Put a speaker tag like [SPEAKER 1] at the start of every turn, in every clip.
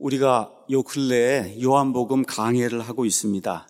[SPEAKER 1] 우리가 요 근래에 요한복음 강해를 하고 있습니다.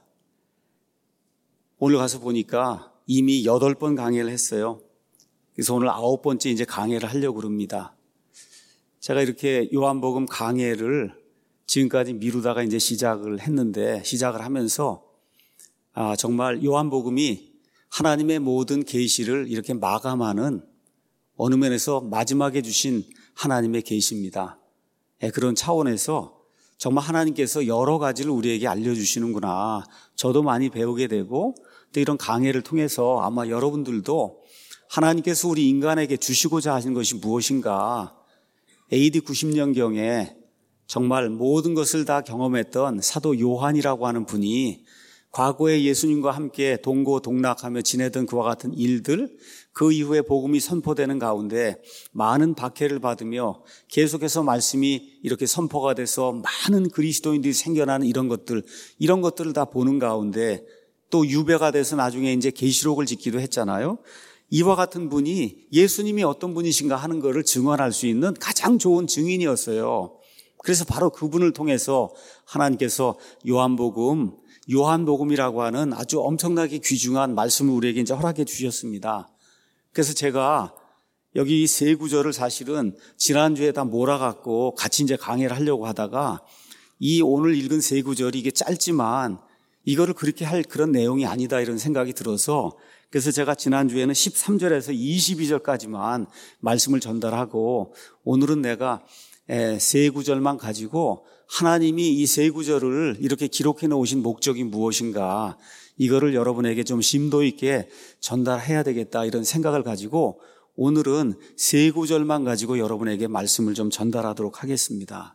[SPEAKER 1] 오늘 가서 보니까 이미 8번 강해를 했어요. 그래서 오늘 9번째 이제 강해를 하려고 그럽니다. 제가 이렇게 요한복음 강해를 지금까지 미루다가 이제 시작을 하면서 정말 요한복음이 하나님의 모든 계시를 이렇게 마감하는 어느 면에서 마지막에 주신 하나님의 계시입니다. 그런 차원에서 정말 하나님께서 여러 가지를 우리에게 알려주시는구나. 저도 많이 배우게 되고 또 이런 강해를 통해서 아마 여러분들도 하나님께서 우리 인간에게 주시고자 하신 것이 무엇인가. AD 90년경에 정말 모든 것을 다 경험했던 사도 요한이라고 하는 분이 과거에 예수님과 함께 동고동락하며 지내던 그와 같은 일들, 그 이후에 복음이 선포되는 가운데 많은 박해를 받으며 계속해서 말씀이 이렇게 선포가 돼서 많은 그리스도인들이 생겨나는 이런 것들을 다 보는 가운데 또 유배가 돼서 나중에 이제 계시록을 짓기도 했잖아요. 이와 같은 분이 예수님이 어떤 분이신가 하는 것을 증언할 수 있는 가장 좋은 증인이었어요. 그래서 바로 그분을 통해서 하나님께서 요한복음이라고 하는 아주 엄청나게 귀중한 말씀을 우리에게 이제 허락해 주셨습니다. 그래서 제가 여기 세 구절을 사실은 지난주에 다 몰아갖고 같이 이제 강의를 하려고 하다가 이 오늘 읽은 세 구절이 이게 짧지만 이거를 그렇게 할 그런 내용이 아니다 이런 생각이 들어서 그래서 제가 지난주에는 13절에서 22절까지만 말씀을 전달하고 오늘은 내가 세 구절만 가지고 하나님이 이 세 구절을 이렇게 기록해 놓으신 목적이 무엇인가 이거를 여러분에게 좀 심도 있게 전달해야 되겠다 이런 생각을 가지고 오늘은 세 구절만 가지고 여러분에게 말씀을 좀 전달하도록 하겠습니다.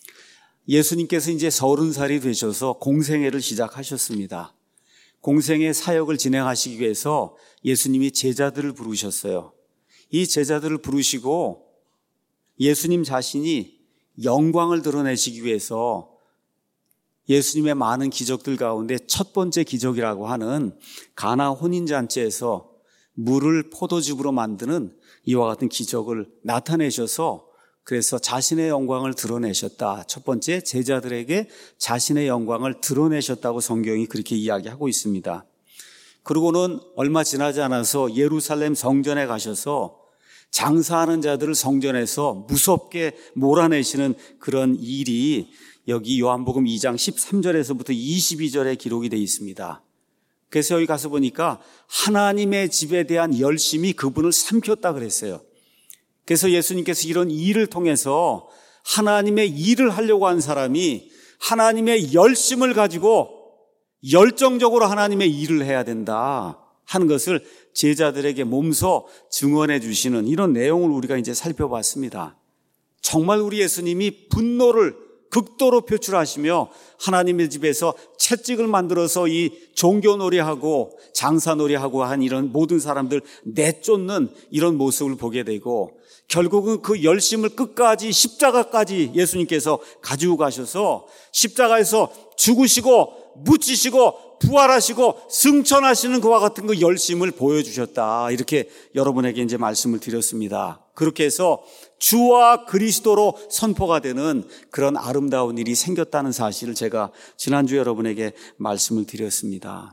[SPEAKER 1] 예수님께서 이제 30살이 되셔서 공생애를 시작하셨습니다. 공생애 사역을 진행하시기 위해서 예수님이 제자들을 부르셨어요. 이 제자들을 부르시고 예수님 자신이 영광을 드러내시기 위해서 예수님의 많은 기적들 가운데 첫 번째 기적이라고 하는 가나 혼인잔치에서 물을 포도즙으로 만드는 이와 같은 기적을 나타내셔서 그래서 자신의 영광을 드러내셨다. 첫 번째 제자들에게 자신의 영광을 드러내셨다고 성경이 그렇게 이야기하고 있습니다. 그리고는 얼마 지나지 않아서 예루살렘 성전에 가셔서 장사하는 자들을 성전에서 무섭게 몰아내시는 그런 일이 여기 요한복음 2장 13절에서부터 22절에 기록이 되어 있습니다. 그래서 여기 가서 보니까 하나님의 집에 대한 열심이 그분을 삼켰다 그랬어요. 그래서 예수님께서 이런 일을 통해서 하나님의 일을 하려고 한 사람이 하나님의 열심을 가지고 열정적으로 하나님의 일을 해야 된다 하는 것을 제자들에게 몸소 증언해 주시는 이런 내용을 우리가 이제 살펴봤습니다. 정말 우리 예수님이 분노를 극도로 표출하시며 하나님의 집에서 채찍을 만들어서 이 종교놀이하고 장사놀이하고 한 이런 모든 사람들 내쫓는 이런 모습을 보게 되고 결국은 그 열심을 끝까지 십자가까지 예수님께서 가지고 가셔서 십자가에서 죽으시고 묻히시고 부활하시고 승천하시는 그와 같은 그 열심을 보여주셨다. 이렇게 여러분에게 이제 말씀을 드렸습니다. 그렇게 해서 주와 그리스도로 선포가 되는 그런 아름다운 일이 생겼다는 사실을 제가 지난주에 여러분에게 말씀을 드렸습니다.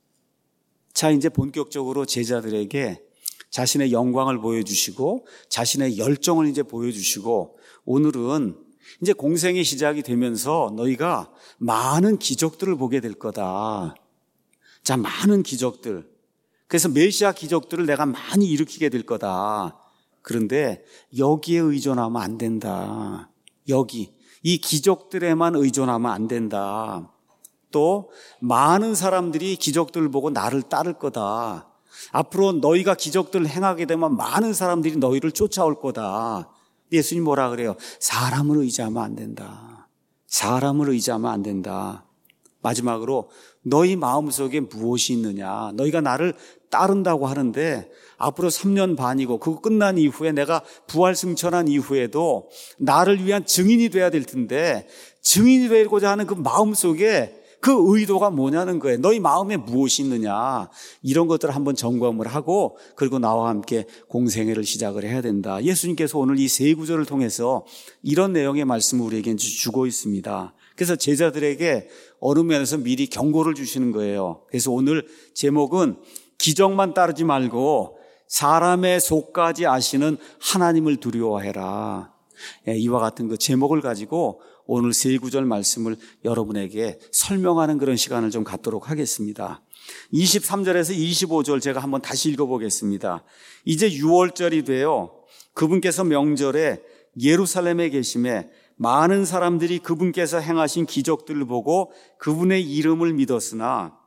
[SPEAKER 1] 자, 이제 본격적으로 제자들에게 자신의 영광을 보여주시고 자신의 열정을 이제 보여주시고 오늘은 이제 공생의 시작이 되면서 너희가 많은 기적들을 보게 될 거다. 자, 많은 기적들. 그래서 메시아 기적들을 내가 많이 일으키게 될 거다. 그런데 여기에 의존하면 안 된다. 이 기적들에만 의존하면 안 된다. 또 많은 사람들이 기적들을 보고 나를 따를 거다. 앞으로 너희가 기적들을 행하게 되면 많은 사람들이 너희를 쫓아올 거다. 예수님 뭐라 그래요? 사람을 의지하면 안 된다. 사람을 의지하면 안 된다. 마지막으로 너희 마음속에 무엇이 있느냐. 너희가 나를 따른다고 하는데 앞으로 3년 반이고 그거 끝난 이후에 내가 부활 승천한 이후에도 나를 위한 증인이 돼야 될 텐데 증인이 되고자 하는 그 마음속에 그 의도가 뭐냐는 거예요. 너희 마음에 무엇이 있느냐. 이런 것들을 한번 점검을 하고 그리고 나와 함께 공생애를 시작을 해야 된다. 예수님께서 오늘 이 세 구절을 통해서 이런 내용의 말씀을 우리에게 주고 있습니다. 그래서 제자들에게 어느 면에서 미리 경고를 주시는 거예요. 그래서 오늘 제목은 기적만 따르지 말고 사람의 속까지 아시는 하나님을 두려워해라. 이와 같은 그 제목을 가지고 오늘 세 구절 말씀을 여러분에게 설명하는 그런 시간을 좀 갖도록 하겠습니다. 23절에서 25절 제가 한번 다시 읽어보겠습니다. 이제 6월절이 되어 그분께서 명절에 예루살렘에 계심에 많은 사람들이 그분께서 행하신 기적들을 보고 그분의 이름을 믿었으나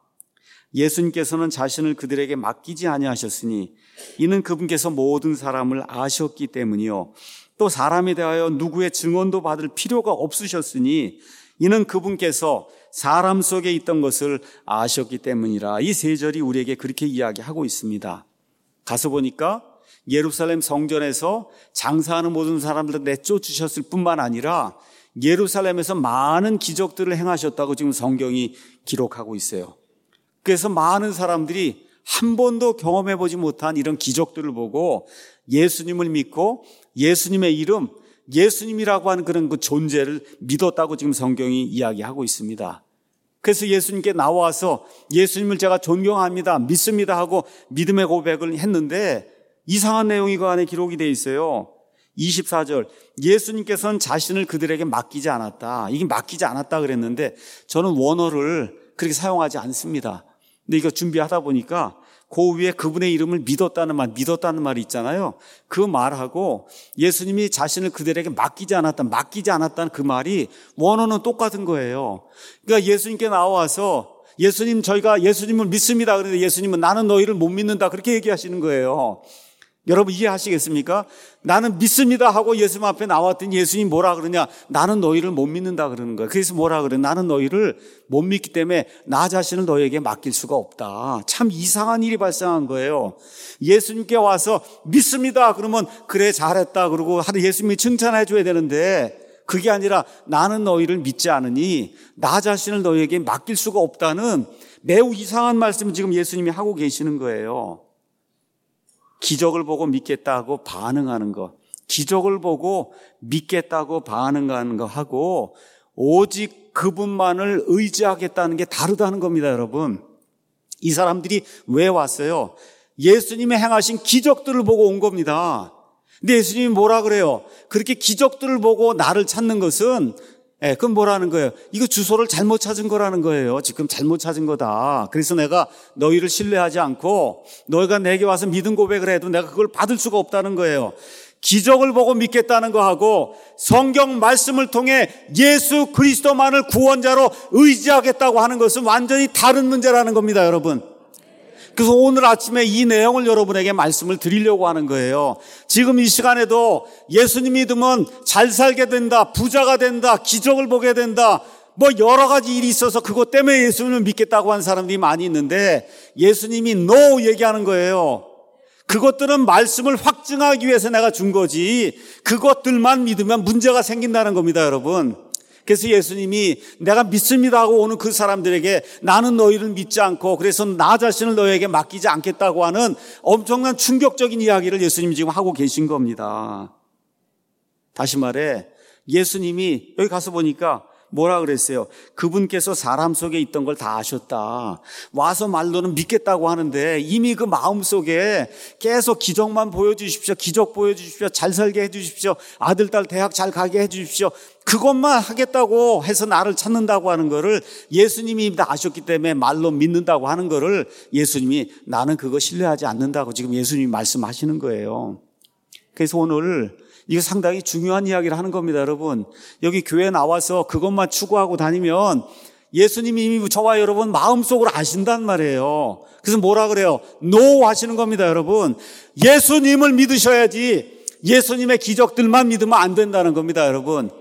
[SPEAKER 1] 예수님께서는 자신을 그들에게 맡기지 아니하셨으니 이는 그분께서 모든 사람을 아셨기 때문이요. 또 사람에 대하여 누구의 증언도 받을 필요가 없으셨으니 이는 그분께서 사람 속에 있던 것을 아셨기 때문이라. 이 세 절이 우리에게 그렇게 이야기하고 있습니다. 가서 보니까 예루살렘 성전에서 장사하는 모든 사람들을 내쫓으셨을 뿐만 아니라 예루살렘에서 많은 기적들을 행하셨다고 지금 성경이 기록하고 있어요. 그래서 많은 사람들이 한 번도 경험해보지 못한 이런 기적들을 보고 예수님을 믿고 예수님의 이름, 예수님이라고 하는 그런 그 존재를 믿었다고 지금 성경이 이야기하고 있습니다. 그래서 예수님께 나와서 예수님을 제가 존경합니다, 믿습니다 하고 믿음의 고백을 했는데 이상한 내용이 그 안에 기록이 되어 있어요. 24절, 예수님께서는 자신을 그들에게 맡기지 않았다. 이게 맡기지 않았다 그랬는데 저는 원어를 그렇게 사용하지 않습니다. 근데 이거 준비하다 보니까 그 위에 그분의 이름을 믿었다는 말이 있잖아요. 그 말하고 예수님이 자신을 그들에게 맡기지 않았다는 그 말이 원어는 똑같은 거예요. 그러니까 예수님께 나와서 예수님, 저희가 예수님을 믿습니다. 그런데 예수님은 나는 너희를 못 믿는다. 그렇게 얘기하시는 거예요. 여러분 이해하시겠습니까? 나는 믿습니다 하고 예수님 앞에 나왔더니 예수님이 뭐라 그러냐? 나는 너희를 못 믿는다 그러는 거예요. 그래서 뭐라 그래? 나는 너희를 못 믿기 때문에 나 자신을 너희에게 맡길 수가 없다. 참 이상한 일이 발생한 거예요. 예수님께 와서 믿습니다 그러면 그래 잘했다 그러고 예수님이 칭찬해 줘야 되는데 그게 아니라 나는 너희를 믿지 않으니 나 자신을 너희에게 맡길 수가 없다는 매우 이상한 말씀을 지금 예수님이 하고 계시는 거예요. 기적을 보고 믿겠다고 반응하는 것, 기적을 보고 믿겠다고 반응하는 거 하고 오직 그분만을 의지하겠다는 게 다르다는 겁니다, 여러분. 이 사람들이 왜 왔어요? 예수님의 행하신 기적들을 보고 온 겁니다. 근데 예수님이 뭐라 그래요? 그렇게 기적들을 보고 나를 찾는 것은 그건 뭐라는 거예요? 이거 주소를 잘못 찾은 거라는 거예요. 지금 잘못 찾은 거다. 그래서 내가 너희를 신뢰하지 않고 너희가 내게 와서 믿음 고백을 해도 내가 그걸 받을 수가 없다는 거예요. 기적을 보고 믿겠다는 거하고 성경 말씀을 통해 예수 그리스도만을 구원자로 의지하겠다고 하는 것은 완전히 다른 문제라는 겁니다, 여러분. 그래서 오늘 아침에 이 내용을 여러분에게 말씀을 드리려고 하는 거예요. 지금 이 시간에도 예수님 믿으면 잘 살게 된다, 부자가 된다, 기적을 보게 된다, 여러 가지 일이 있어서 그것 때문에 예수님을 믿겠다고 하는 사람들이 많이 있는데 예수님이 NO 얘기하는 거예요. 그것들은 말씀을 확증하기 위해서 내가 준 거지 그것들만 믿으면 문제가 생긴다는 겁니다, 여러분. 그래서 예수님이 내가 믿습니다 하고 오는 그 사람들에게 나는 너희를 믿지 않고 그래서 나 자신을 너희에게 맡기지 않겠다고 하는 엄청난 충격적인 이야기를 예수님이 지금 하고 계신 겁니다. 다시 말해 예수님이 여기 가서 보니까 뭐라 그랬어요? 그분께서 사람 속에 있던 걸 다 아셨다. 와서 말로는 믿겠다고 하는데 이미 그 마음속에 계속 기적만 보여주십시오. 기적 보여주십시오. 잘 살게 해주십시오. 아들, 딸 대학 잘 가게 해주십시오. 그것만 하겠다고 해서 나를 찾는다고 하는 거를 예수님이 다 아셨기 때문에 말로 믿는다고 하는 거를 예수님이 나는 그거 신뢰하지 않는다고 지금 예수님이 말씀하시는 거예요. 그래서 오늘 이거 상당히 중요한 이야기를 하는 겁니다, 여러분. 여기 교회 나와서 그것만 추구하고 다니면 예수님이 이미 저와 여러분 마음속으로 아신단 말이에요. 그래서 뭐라 그래요? NO 하시는 겁니다, 여러분. 예수님을 믿으셔야지 예수님의 기적들만 믿으면 안 된다는 겁니다, 여러분.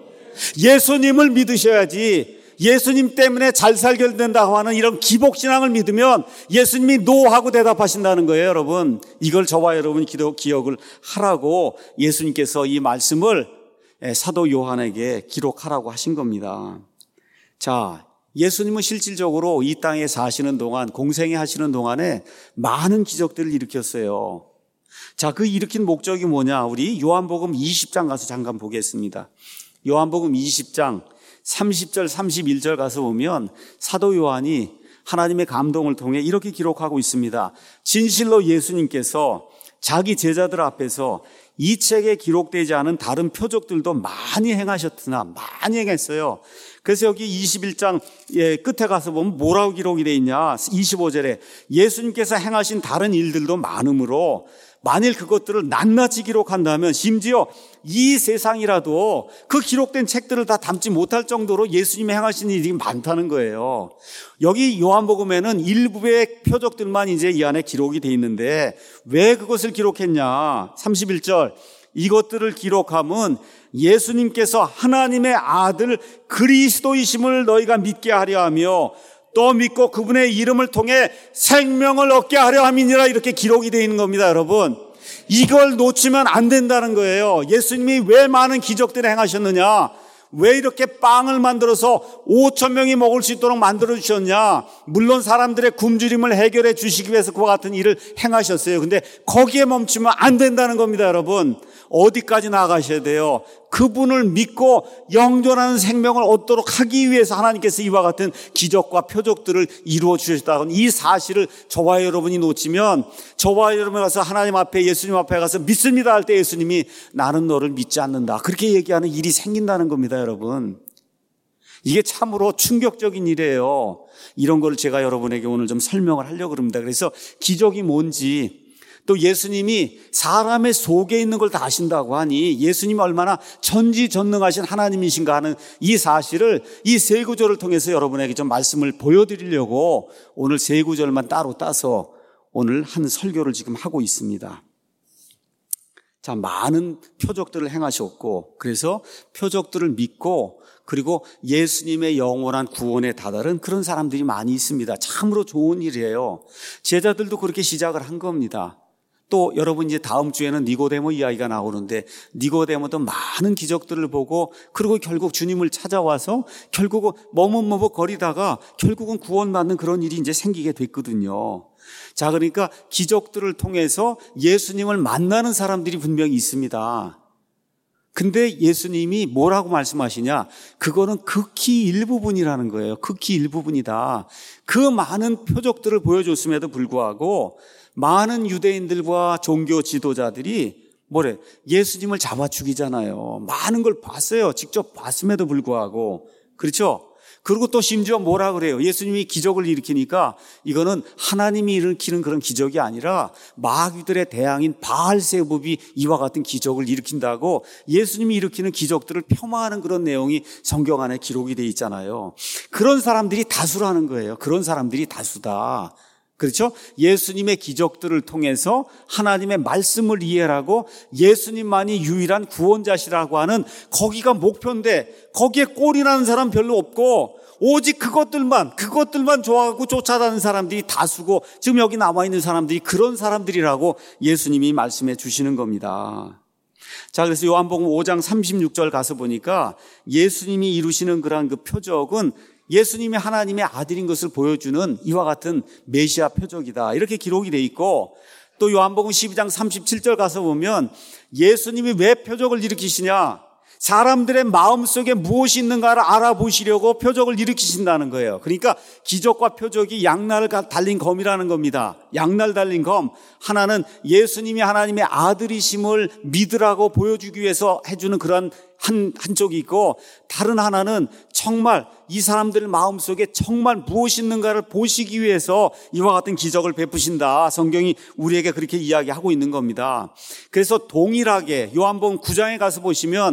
[SPEAKER 1] 예수님을 믿으셔야지 예수님 때문에 잘 살게 된다고 하는 이런 기복신앙을 믿으면 예수님이 NO 하고 대답하신다는 거예요, 여러분. 이걸 저와 여러분이 기억을 하라고 예수님께서 이 말씀을 사도 요한에게 기록하라고 하신 겁니다. 자, 예수님은 실질적으로 이 땅에 사시는 동안, 공생애 하시는 동안에 많은 기적들을 일으켰어요. 자, 그 일으킨 목적이 뭐냐? 우리 요한복음 20장 가서 잠깐 보겠습니다. 요한복음 20장 30절 31절 가서 보면 사도 요한이 하나님의 감동을 통해 이렇게 기록하고 있습니다. 진실로 예수님께서 자기 제자들 앞에서 이 책에 기록되지 않은 다른 표적들도 많이 행하셨으나 많이 행했어요. 그래서 여기 21장 끝에 가서 보면 뭐라고 기록이 되어 있냐? 25절에 예수님께서 행하신 다른 일들도 많으므로 만일 그것들을 낱낱이 기록한다면 심지어 이 세상이라도 그 기록된 책들을 다 담지 못할 정도로 예수님이 행하신 일이 많다는 거예요. 여기 요한복음에는 일부의 표적들만 이제 이 안에 기록이 되어 있는데 왜 그것을 기록했냐? 31절 이것들을 기록함은 예수님께서 하나님의 아들 그리스도이심을 너희가 믿게 하려 하며 또 믿고 그분의 이름을 통해 생명을 얻게 하려 함이니라 이렇게 기록이 되어 있는 겁니다, 여러분. 이걸 놓치면 안 된다는 거예요. 예수님이 왜 많은 기적들을 행하셨느냐? 왜 이렇게 빵을 만들어서 5,000명이 먹을 수 있도록 만들어 주셨냐? 물론 사람들의 굶주림을 해결해 주시기 위해서 그와 같은 일을 행하셨어요. 근데 거기에 멈추면 안 된다는 겁니다, 여러분. 어디까지 나아가셔야 돼요? 그분을 믿고 영존하는 생명을 얻도록 하기 위해서 하나님께서 이와 같은 기적과 표적들을 이루어 주셨다는 이 사실을 저와 여러분이 놓치면 저와 여러분이 가서 하나님 앞에 예수님 앞에 가서 믿습니다 할 때 예수님이 나는 너를 믿지 않는다 그렇게 얘기하는 일이 생긴다는 겁니다, 여러분. 이게 참으로 충격적인 일이에요. 이런 걸 제가 여러분에게 오늘 좀 설명을 하려고 합니다. 그래서 기적이 뭔지 또 예수님이 사람의 속에 있는 걸 다 아신다고 하니 예수님이 얼마나 전지전능하신 하나님이신가 하는 이 사실을 이 세 구절을 통해서 여러분에게 좀 말씀을 보여드리려고 오늘 세 구절만 따로 따서 오늘 한 설교를 지금 하고 있습니다. 자, 많은 표적들을 행하셨고 그래서 표적들을 믿고 그리고 예수님의 영원한 구원에 다다른 그런 사람들이 많이 있습니다. 참으로 좋은 일이에요. 제자들도 그렇게 시작을 한 겁니다. 또 여러분 이제 다음 주에는 니고데모 이야기가 나오는데 니고데모도 많은 기적들을 보고 그리고 결국 주님을 찾아와서 결국은 머뭇머뭇거리다가 결국은 구원받는 그런 일이 이제 생기게 됐거든요. 자, 그러니까 기적들을 통해서 예수님을 만나는 사람들이 분명히 있습니다. 근데 예수님이 뭐라고 말씀하시냐? 그거는 극히 일부분이라는 거예요. 극히 일부분이다. 그 많은 표적들을 보여줬음에도 불구하고 많은 유대인들과 종교 지도자들이 예수님을 잡아 죽이잖아요. 많은 걸 봤어요. 직접 봤음에도 불구하고. 그렇죠? 그리고 또 심지어 뭐라 그래요? 예수님이 기적을 일으키니까 이거는 하나님이 일으키는 그런 기적이 아니라 마귀들의 대항인 바알세부비 이와 같은 기적을 일으킨다고 예수님이 일으키는 기적들을 폄하하는 그런 내용이 성경 안에 기록이 돼 있잖아요. 그런 사람들이 다수라는 거예요. 그런 사람들이 다수다. 그렇죠? 예수님의 기적들을 통해서 하나님의 말씀을 이해하고 예수님만이 유일한 구원자시라고 하는 거기가 목표인데 거기에 꼴이 나는 사람 별로 없고 오직 그것들만 좋아하고 쫓아다니는 사람들이 다수고 지금 여기 나와 있는 사람들이 그런 사람들이라고 예수님이 말씀해 주시는 겁니다. 자, 그래서 요한복음 5장 36절 가서 보니까 예수님이 이루시는 그런 그 표적은 예수님이 하나님의 아들인 것을 보여주는 이와 같은 메시아 표적이다. 이렇게 기록이 돼 있고 또 요한복음 12장 37절 가서 보면 예수님이 왜 표적을 일으키시냐? 사람들의 마음속에 무엇이 있는가를 알아보시려고 표적을 일으키신다는 거예요. 그러니까 기적과 표적이 양날을 달린 검이라는 겁니다. 양날 달린 검. 하나는 예수님이 하나님의 아들이심을 믿으라고 보여주기 위해서 해주는 그런 한쪽이 있고 다른 하나는 정말 이 사람들 마음속에 정말 무엇이 있는가를 보시기 위해서 이와 같은 기적을 베푸신다. 성경이 우리에게 그렇게 이야기하고 있는 겁니다. 그래서 동일하게 요한복음 9장에 가서 보시면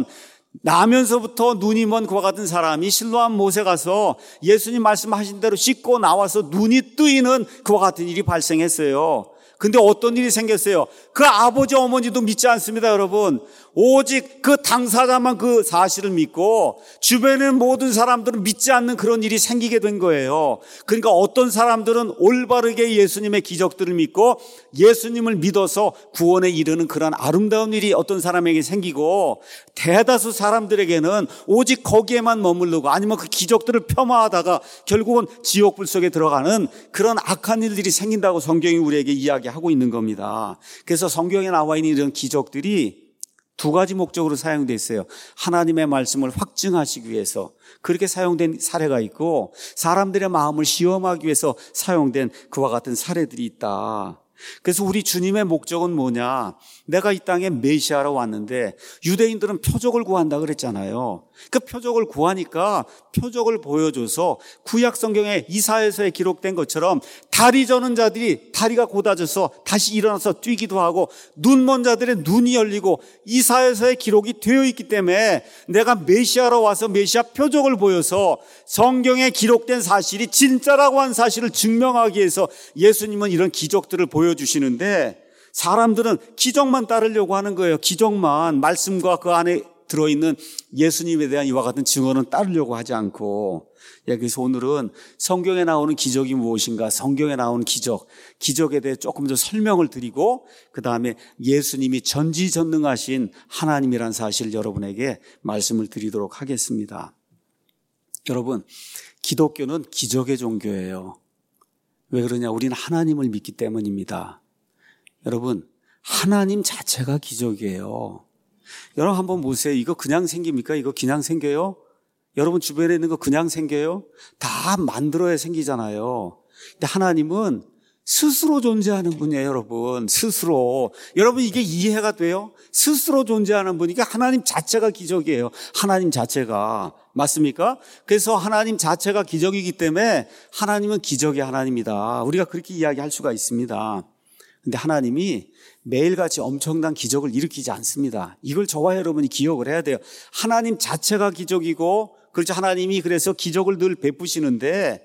[SPEAKER 1] 나면서부터 눈이 먼 그와 같은 사람이 실로암 못에 가서 예수님 말씀하신 대로 씻고 나와서 눈이 뜨이는 그와 같은 일이 발생했어요. 근데 어떤 일이 생겼어요? 그 아버지 어머니도 믿지 않습니다, 여러분. 오직 그 당사자만 그 사실을 믿고 주변의 모든 사람들은 믿지 않는 그런 일이 생기게 된 거예요. 그러니까 어떤 사람들은 올바르게 예수님의 기적들을 믿고 예수님을 믿어서 구원에 이르는 그런 아름다운 일이 어떤 사람에게 생기고, 대다수 사람들에게는 오직 거기에만 머무르고 아니면 그 기적들을 폄하하다가 결국은 지옥불 속에 들어가는 그런 악한 일들이 생긴다고 성경이 우리에게 이야기하고 있는 겁니다. 그래서 성경에 나와 있는 이런 기적들이 두 가지 목적으로 사용되어 있어요. 하나님의 말씀을 확증하시기 위해서 그렇게 사용된 사례가 있고, 사람들의 마음을 시험하기 위해서 사용된 그와 같은 사례들이 있다. 그래서 우리 주님의 목적은 뭐냐? 내가 이 땅에 메시아로 왔는데 유대인들은 표적을 구한다 그랬잖아요. 그 표적을 구하니까 표적을 보여줘서 구약 성경에 이사야서에 기록된 것처럼 다리 저는 자들이 다리가 곧아져서 다시 일어나서 뛰기도 하고, 눈 먼 자들의 눈이 열리고, 이사야서에 기록이 되어 있기 때문에 내가 메시아로 와서 메시아 표적을 보여서 성경에 기록된 사실이 진짜라고 한 사실을 증명하기 위해서 예수님은 이런 기적들을 보여주시는데, 사람들은 기적만 따르려고 하는 거예요. 기적만, 말씀과 그 안에 들어있는 예수님에 대한 이와 같은 증언은 따르려고 하지 않고. 그래서 오늘은 성경에 나오는 기적이 무엇인가, 성경에 나오는 기적에 대해 조금 더 설명을 드리고, 그 다음에 예수님이 전지전능하신 하나님이란 사실을 여러분에게 말씀을 드리도록 하겠습니다. 여러분, 기독교는 기적의 종교예요. 왜 그러냐? 우리는 하나님을 믿기 때문입니다. 여러분, 하나님 자체가 기적이에요. 여러분 한번 보세요. 이거 그냥 생깁니까? 이거 그냥 생겨요? 여러분 주변에 있는 거 그냥 생겨요? 다 만들어야 생기잖아요. 근데 하나님은 스스로 존재하는 분이에요, 여러분. 스스로. 여러분 이게 이해가 돼요? 스스로 존재하는 분이니까 하나님 자체가 기적이에요. 하나님 자체가. 맞습니까? 그래서 하나님 자체가 기적이기 때문에 하나님은 기적의 하나님이다. 우리가 그렇게 이야기할 수가 있습니다. 근데 하나님이 매일같이 엄청난 기적을 일으키지 않습니다. 이걸 저와 여러분이 기억을 해야 돼요. 하나님 자체가 기적이고, 그렇죠. 하나님이 그래서 기적을 늘 베푸시는데,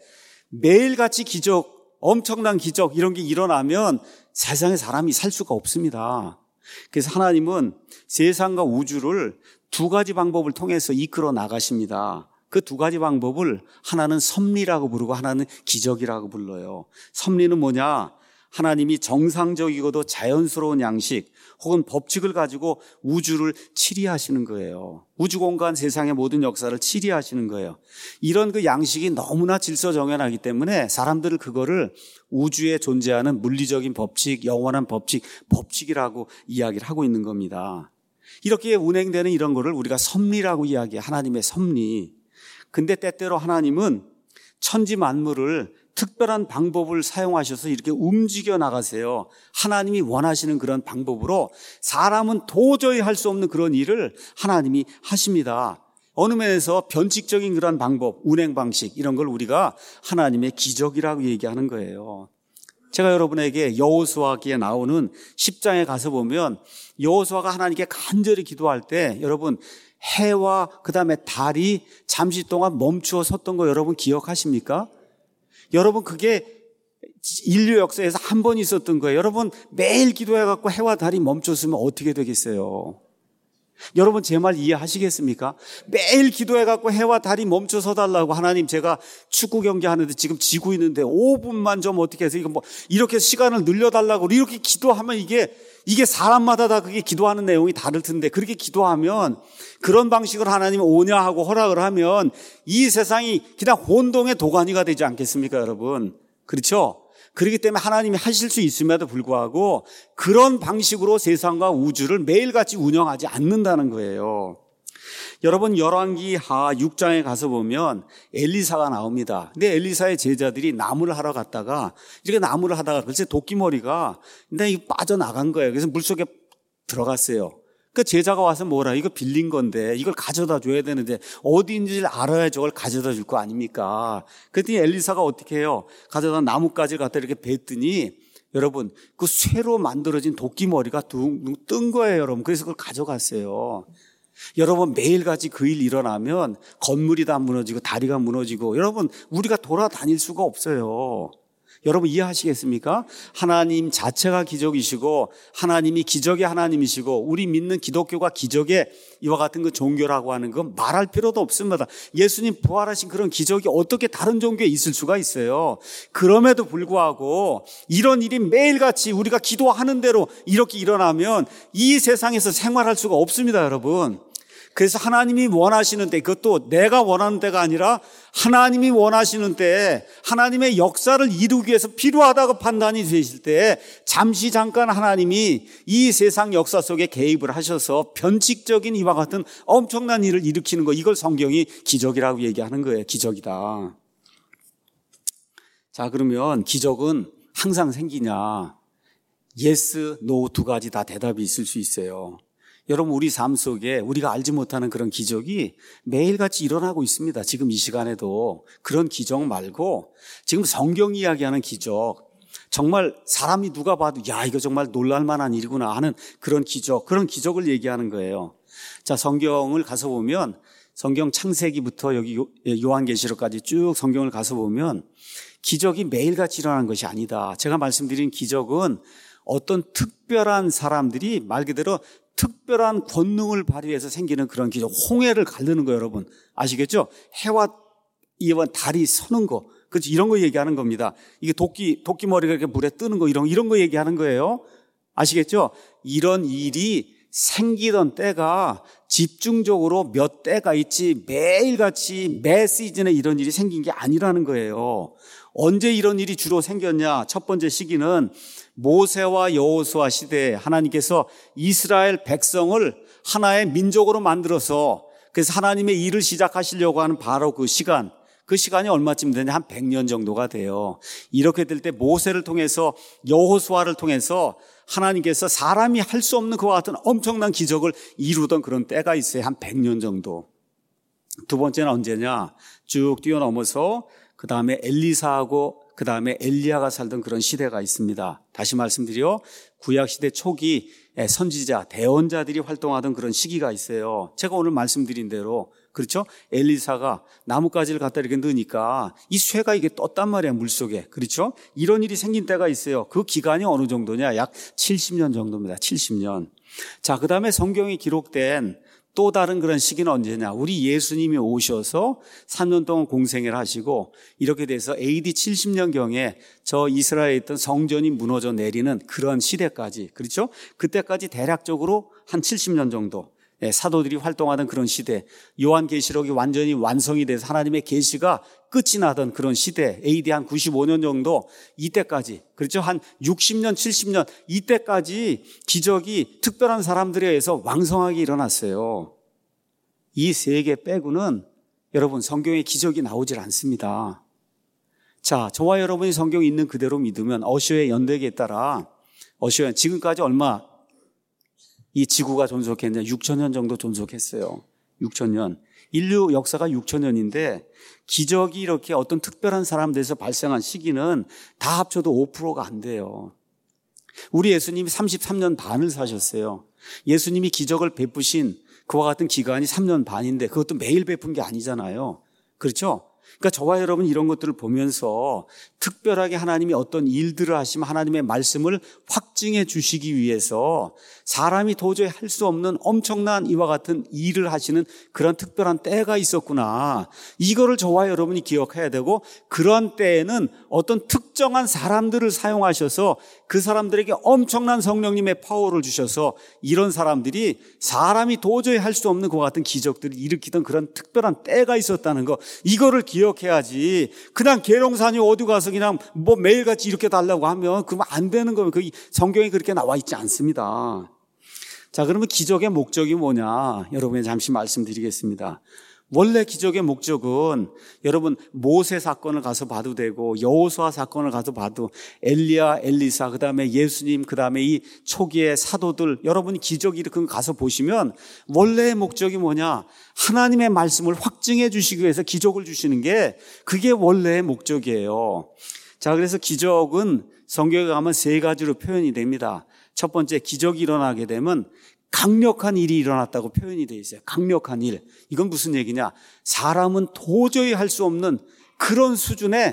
[SPEAKER 1] 매일같이 기적, 엄청난 기적 이런 게 일어나면 세상에 사람이 살 수가 없습니다. 그래서 하나님은 세상과 우주를 두 가지 방법을 통해서 이끌어 나가십니다. 그 두 가지 방법을 하나는 섭리라고 부르고 하나는 기적이라고 불러요. 섭리는 뭐냐? 하나님이 정상적이고도 자연스러운 양식 혹은 법칙을 가지고 우주를 치리하시는 거예요. 우주 공간 세상의 모든 역사를 치리하시는 거예요. 이런 그 양식이 너무나 질서정연하기 때문에 사람들은 그거를 우주에 존재하는 물리적인 법칙, 영원한 법칙이라고 이야기를 하고 있는 겁니다. 이렇게 운행되는 이런 거를 우리가 섭리라고 이야기해요. 하나님의 섭리. 근데 때때로 하나님은 천지 만물을 특별한 방법을 사용하셔서 이렇게 움직여 나가세요. 하나님이 원하시는 그런 방법으로 사람은 도저히 할 수 없는 그런 일을 하나님이 하십니다. 어느 면에서 변칙적인 그런 방법, 운행 방식 이런 걸 우리가 하나님의 기적이라고 얘기하는 거예요. 제가 여러분에게 여호수아기에 나오는 10장에 가서 보면 여호수아가 하나님께 간절히 기도할 때 여러분 해와 그다음에 달이 잠시 동안 멈추어 섰던 거 여러분 기억하십니까? 여러분 그게 인류 역사에서 한 번 있었던 거예요. 여러분 매일 기도해갖고 해와 달이 멈췄으면 어떻게 되겠어요? 여러분 제 말 이해하시겠습니까? 매일 기도해갖고 해와 달이 멈춰서 달라고, 하나님 제가 축구 경기 하는데 지금 지고 있는데 5분만 좀 어떻게 해서 이거 뭐 이렇게 시간을 늘려달라고 이렇게 기도하면 이게 사람마다 다 그게 기도하는 내용이 다를 텐데, 그렇게 기도하면 그런 방식으로 하나님이 오냐 하고 허락을 하면 이 세상이 그냥 혼동의 도가니가 되지 않겠습니까, 여러분? 그렇죠? 그렇기 때문에 하나님이 하실 수 있음에도 불구하고 그런 방식으로 세상과 우주를 매일같이 운영하지 않는다는 거예요. 여러분 열왕기하 6장에 가서 보면 엘리사가 나옵니다. 근데 엘리사의 제자들이 나무를 하러 갔다가 이렇게 나무를 하다가 글쎄 도끼머리가 근데 이거 빠져나간 거예요. 그래서 물속에 들어갔어요. 그 제자가 와서 뭐라, 이거 빌린 건데 이걸 가져다 줘야 되는데 어디인지를 알아야 저걸 가져다 줄 거 아닙니까? 그랬더니 엘리사가 어떻게 해요? 가져다 나뭇가지를 갖다 이렇게 뱉더니 여러분 그 쇠로 만들어진 도끼머리가 둥둥 뜬 거예요, 여러분. 그래서 그걸 가져갔어요. 여러분 매일같이 그 일 일어나면 건물이 다 무너지고 다리가 무너지고 여러분 우리가 돌아다닐 수가 없어요. 여러분 이해하시겠습니까? 하나님 자체가 기적이시고 하나님이 기적의 하나님이시고 우리 믿는 기독교가 기적의 이와 같은 그 종교라고 하는 건 말할 필요도 없습니다. 예수님 부활하신 그런 기적이 어떻게 다른 종교에 있을 수가 있어요. 그럼에도 불구하고 이런 일이 매일같이 우리가 기도하는 대로 이렇게 일어나면 이 세상에서 생활할 수가 없습니다, 여러분. 그래서 하나님이 원하시는 때, 그것도 내가 원하는 때가 아니라 하나님이 원하시는 때에 하나님의 역사를 이루기 위해서 필요하다고 판단이 되실 때 잠시 잠깐 하나님이 이 세상 역사 속에 개입을 하셔서 변칙적인 이와 같은 엄청난 일을 일으키는 거, 이걸 성경이 기적이라고 얘기하는 거예요. 기적이다. 자, 그러면 기적은 항상 생기냐? yes, no 두 가지 다 대답이 있을 수 있어요. 여러분 우리 삶 속에 우리가 알지 못하는 그런 기적이 매일같이 일어나고 있습니다. 지금 이 시간에도 그런 기적 말고 지금 성경 이야기하는 기적, 정말 사람이 누가 봐도 야 이거 정말 놀랄 만한 일이구나 하는 그런 기적, 그런 기적을 얘기하는 거예요. 자, 성경을 가서 보면 성경 창세기부터 여기 요한계시록까지 쭉 성경을 가서 보면 기적이 매일같이 일어나는 것이 아니다. 제가 말씀드린 기적은 어떤 특별한 사람들이 말 그대로 특별한 권능을 발휘해서 생기는 그런 기적, 홍해를 가르는 거 여러분 아시겠죠? 해와 이와 달이 서는 거, 그렇죠? 이런 거 얘기하는 겁니다. 이게 도끼 머리가 이렇게 물에 뜨는 거 이런 거 얘기하는 거예요. 아시겠죠? 이런 일이 생기던 때가 집중적으로 몇 때가 있지 매일같이 매 시즌에 이런 일이 생긴 게 아니라는 거예요. 언제 이런 일이 주로 생겼냐? 첫 번째 시기는 모세와 여호수아 시대에 하나님께서 이스라엘 백성을 하나의 민족으로 만들어서 그래서 하나님의 일을 시작하시려고 하는 바로 그 시간이 얼마쯤 되냐? 한 100년 정도가 돼요. 이렇게 될 때 모세를 통해서 여호수아를 통해서 하나님께서 사람이 할 수 없는 그와 같은 엄청난 기적을 이루던 그런 때가 있어요. 한 100년 정도. 두 번째는 언제냐? 쭉 뛰어넘어서 그 다음에 엘리사하고 그 다음에 엘리야가 살던 그런 시대가 있습니다. 다시 말씀드려 구약시대 초기 선지자, 대언자들이 활동하던 그런 시기가 있어요. 제가 오늘 말씀드린 대로 그렇죠? 엘리사가 나뭇가지를 갖다 이렇게 넣으니까 이 쇠가 이게 떴단 말이야, 물속에. 그렇죠? 이런 일이 생긴 때가 있어요. 그 기간이 어느 정도냐? 약 70년 정도입니다. 70년. 자, 그 다음에 성경에 기록된 또 다른 그런 시기는 언제냐? 우리 예수님이 오셔서 3년 동안 공생애를 하시고 이렇게 돼서 AD 70년경에 저 이스라엘에 있던 성전이 무너져 내리는 그런 시대까지, 그렇죠? 그때까지 대략적으로 한 70년 정도 사도들이 활동하던 그런 시대, 요한계시록이 완전히 완성이 돼서 하나님의 계시가 끝이 나던 그런 시대, AD 한 95년 정도, 이때까지, 그렇죠? 한 60년, 70년, 이때까지 기적이 특별한 사람들에 의해서 왕성하게 일어났어요. 이 세 개 빼고는 여러분 성경에 기적이 나오질 않습니다. 자, 저와 여러분이 성경에 있는 그대로 믿으면 어셔의 연대기에 따라 어셔 지금까지 얼마 이 지구가 존속했냐? 6,000년 정도 존속했어요. 6,000년. 인류 역사가 6,000년인데 기적이 이렇게 어떤 특별한 사람들에서 발생한 시기는 다 합쳐도 5%가 안 돼요. 우리 예수님이 33년 반을 사셨어요. 예수님이 기적을 베푸신 그와 같은 기간이 3년 반인데 그것도 매일 베푼 게 아니잖아요. 그렇죠? 그러니까 저와 여러분 이런 것들을 보면서 특별하게 하나님이 어떤 일들을 하시면 하나님의 말씀을 확증해 주시기 위해서 사람이 도저히 할 수 없는 엄청난 이와 같은 일을 하시는 그런 특별한 때가 있었구나. 이거를 저와 여러분이 기억해야 되고 그런 때에는 어떤 특정한 사람들을 사용하셔서 그 사람들에게 엄청난 성령님의 파워를 주셔서 이런 사람들이 사람이 도저히 할 수 없는 그와 같은 기적들을 일으키던 그런 특별한 때가 있었다는 거, 이거를 기억해야지. 그냥 계룡산이 어디 가서 그냥 뭐 매일같이 이렇게 달라고 하면 그러면 안 되는 거예요. 그 성경에 그렇게 나와 있지 않습니다. 자, 그러면 기적의 목적이 뭐냐? 여러분에 잠시 말씀드리겠습니다. 원래 기적의 목적은 여러분 모세 사건을 가서 봐도 되고 여호수아 사건을 가서 봐도 엘리야, 엘리사, 그다음에 예수님, 그다음에 이 초기의 사도들 여러분이 기적 일으킨 거 가서 보시면 원래의 목적이 뭐냐? 하나님의 말씀을 확증해 주시기 위해서 기적을 주시는 게 그게 원래의 목적이에요. 자, 그래서 기적은 성경에 가면 세 가지로 표현이 됩니다. 첫 번째, 기적이 일어나게 되면 강력한 일이 일어났다고 표현이 되어 있어요. 강력한 일. 이건 무슨 얘기냐? 사람은 도저히 할 수 없는 그런 수준의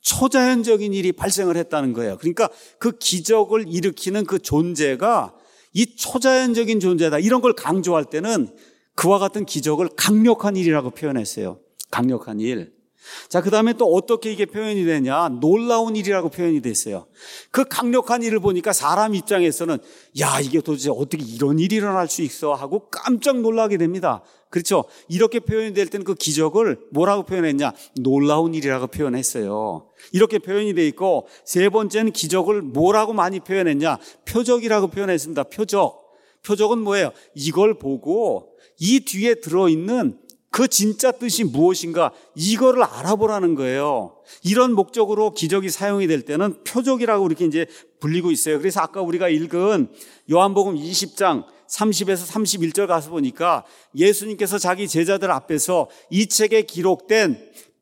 [SPEAKER 1] 초자연적인 일이 발생을 했다는 거예요. 그러니까 그 기적을 일으키는 그 존재가 이 초자연적인 존재다. 이런 걸 강조할 때는 그와 같은 기적을 강력한 일이라고 표현했어요. 강력한 일. 자, 그 다음에 또 어떻게 이게 표현이 되냐? 놀라운 일이라고 표현이 됐어요. 그 강력한 일을 보니까 사람 입장에서는 야, 이게 도대체 어떻게 이런 일이 일어날 수 있어? 하고 깜짝 놀라게 됩니다. 그렇죠? 이렇게 표현이 될 때는 그 기적을 뭐라고 표현했냐? 놀라운 일이라고 표현했어요. 이렇게 표현이 돼 있고, 세 번째는 기적을 뭐라고 많이 표현했냐? 표적이라고 표현했습니다. 표적. 표적은 뭐예요? 이걸 보고 이 뒤에 들어있는 그 진짜 뜻이 무엇인가 이거를 알아보라는 거예요. 이런 목적으로 기적이 사용이 될 때는 표적이라고 이렇게 이제 불리고 있어요. 그래서 아까 우리가 읽은 요한복음 20장 30에서 31절 가서 보니까 예수님께서 자기 제자들 앞에서 이 책에 기록된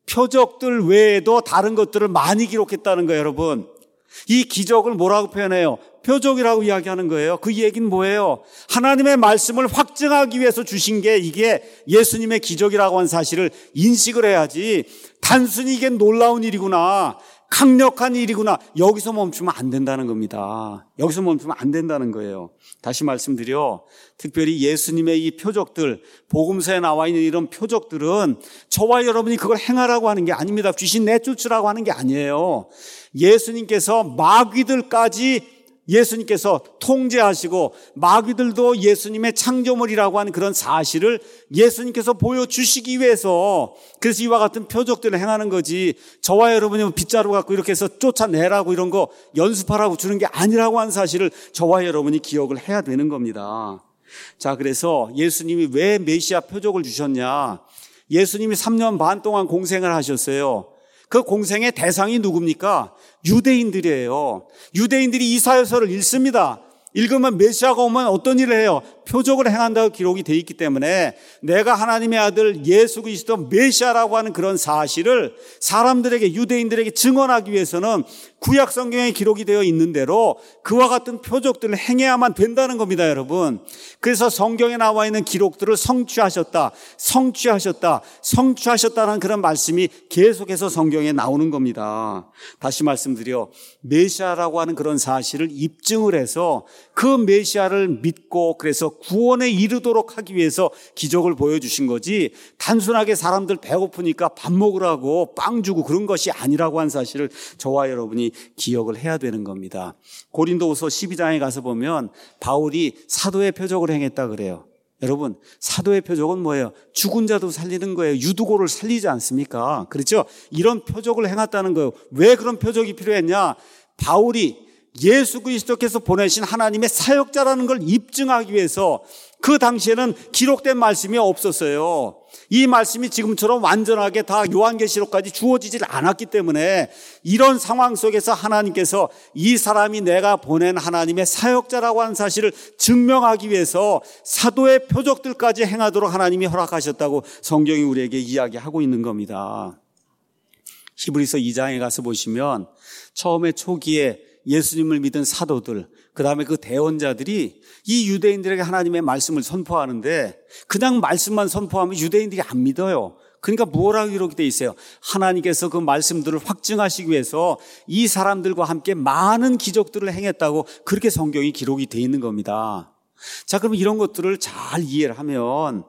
[SPEAKER 1] 표적들 외에도 다른 것들을 많이 기록했다는 거예요, 여러분. 이 기적을 뭐라고 표현해요? 표적이라고 이야기하는 거예요. 그 얘기는 뭐예요? 하나님의 말씀을 확증하기 위해서 주신 게 이게 예수님의 기적이라고 하는 사실을 인식을 해야지, 단순히 이게 놀라운 일이구나, 강력한 일이구나, 여기서 멈추면 안 된다는 겁니다. 여기서 멈추면 안 된다는 거예요. 다시 말씀드려, 특별히 예수님의 이 표적들, 복음서에 나와 있는 이런 표적들은 저와 여러분이 그걸 행하라고 하는 게 아닙니다. 귀신 내쫓으라고 하는 게 아니에요. 예수님께서 마귀들까지 예수님께서 통제하시고 마귀들도 예수님의 창조물이라고 하는 그런 사실을 예수님께서 보여주시기 위해서, 그래서 이와 같은 표적들을 행하는 거지, 저와 여러분이 빗자루 갖고 이렇게 해서 쫓아내라고 이런 거 연습하라고 주는 게 아니라고 하는 사실을 저와 여러분이 기억을 해야 되는 겁니다. 자, 그래서 예수님이 왜 메시아 표적을 주셨냐? 예수님이 3년 반 동안 공생을 하셨어요. 그 공생의 대상이 누굽니까? 유대인들이에요. 유대인들이 이사야서를 읽습니다. 읽으면 메시아가 오면 어떤 일을 해요? 표적을 행한다고 기록이 되어 있기 때문에 내가 하나님의 아들 예수 그리스도 메시아라고 하는 그런 사실을 사람들에게, 유대인들에게 증언하기 위해서는 구약 성경에 기록이 되어 있는 대로 그와 같은 표적들을 행해야만 된다는 겁니다, 여러분. 그래서 성경에 나와 있는 기록들을 성취하셨다는 그런 말씀이 계속해서 성경에 나오는 겁니다. 다시 말씀드려, 메시아라고 하는 그런 사실을 입증을 해서 그 메시아를 믿고 그래서 구원에 이르도록 하기 위해서 기적을 보여주신 거지, 단순하게 사람들 배고프니까 밥 먹으라고 빵 주고 그런 것이 아니라고 하는 사실을 저와 여러분이 기억을 해야 되는 겁니다. 고린도후서 12장에 가서 보면 바울이 사도의 표적을 행했다 그래요. 여러분, 사도의 표적은 뭐예요? 죽은 자도 살리는 거예요. 유두고를 살리지 않습니까? 그렇죠? 이런 표적을 행했다는 거예요. 왜 그런 표적이 필요했냐? 바울이 예수 그리스도께서 보내신 하나님의 사역자라는 걸 입증하기 위해서, 그 당시에는 기록된 말씀이 없었어요. 이 말씀이 지금처럼 완전하게 다 요한계시록까지 주어지질 않았기 때문에 이런 상황 속에서 하나님께서 이 사람이 내가 보낸 하나님의 사역자라고 하는 사실을 증명하기 위해서 사도의 표적들까지 행하도록 하나님이 허락하셨다고 성경이 우리에게 이야기하고 있는 겁니다. 히브리서 2장에 가서 보시면 처음에 초기에 예수님을 믿은 사도들, 그 다음에 그 대언자들이 이 유대인들에게 하나님의 말씀을 선포하는데 그냥 말씀만 선포하면 유대인들이 안 믿어요. 그러니까 뭐라고 이렇게 돼 있어요? 하나님께서 그 말씀들을 확증하시기 위해서 이 사람들과 함께 많은 기적들을 행했다고 그렇게 성경이 기록이 돼 있는 겁니다. 자, 그럼 이런 것들을 잘 이해를 하면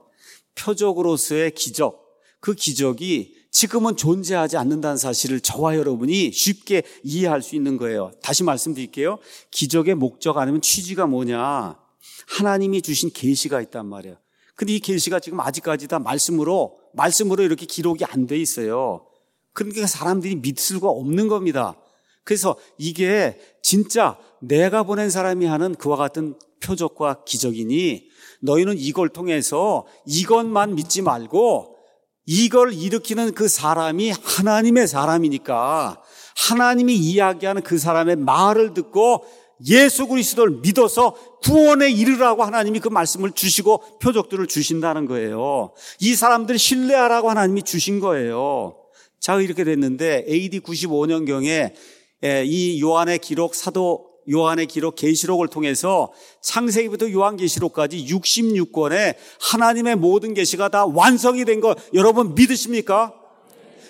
[SPEAKER 1] 표적으로서의 기적, 그 기적이 지금은 존재하지 않는다는 사실을 저와 여러분이 쉽게 이해할 수 있는 거예요. 다시 말씀드릴게요. 기적의 목적 아니면 취지가 뭐냐? 하나님이 주신 계시가 있단 말이에요. 근데 이 계시가 지금 아직까지 다 말씀으로 이렇게 기록이 안 돼 있어요. 그러니까 사람들이 믿을 수가 없는 겁니다. 그래서 이게 진짜 내가 보낸 사람이 하는 그와 같은 표적과 기적이니 너희는 이걸 통해서 이것만 믿지 말고 이걸 일으키는 그 사람이 하나님의 사람이니까 하나님이 이야기하는 그 사람의 말을 듣고 예수 그리스도를 믿어서 구원에 이르라고 하나님이 그 말씀을 주시고 표적들을 주신다는 거예요. 이 사람들을 신뢰하라고 하나님이 주신 거예요. 자, 이렇게 됐는데 AD 95년경에 이 요한의 기록, 사도 요한의 기록 계시록을 통해서 창세기부터 요한계시록까지 66권의 하나님의 모든 계시가 다 완성이 된 거 여러분 믿으십니까?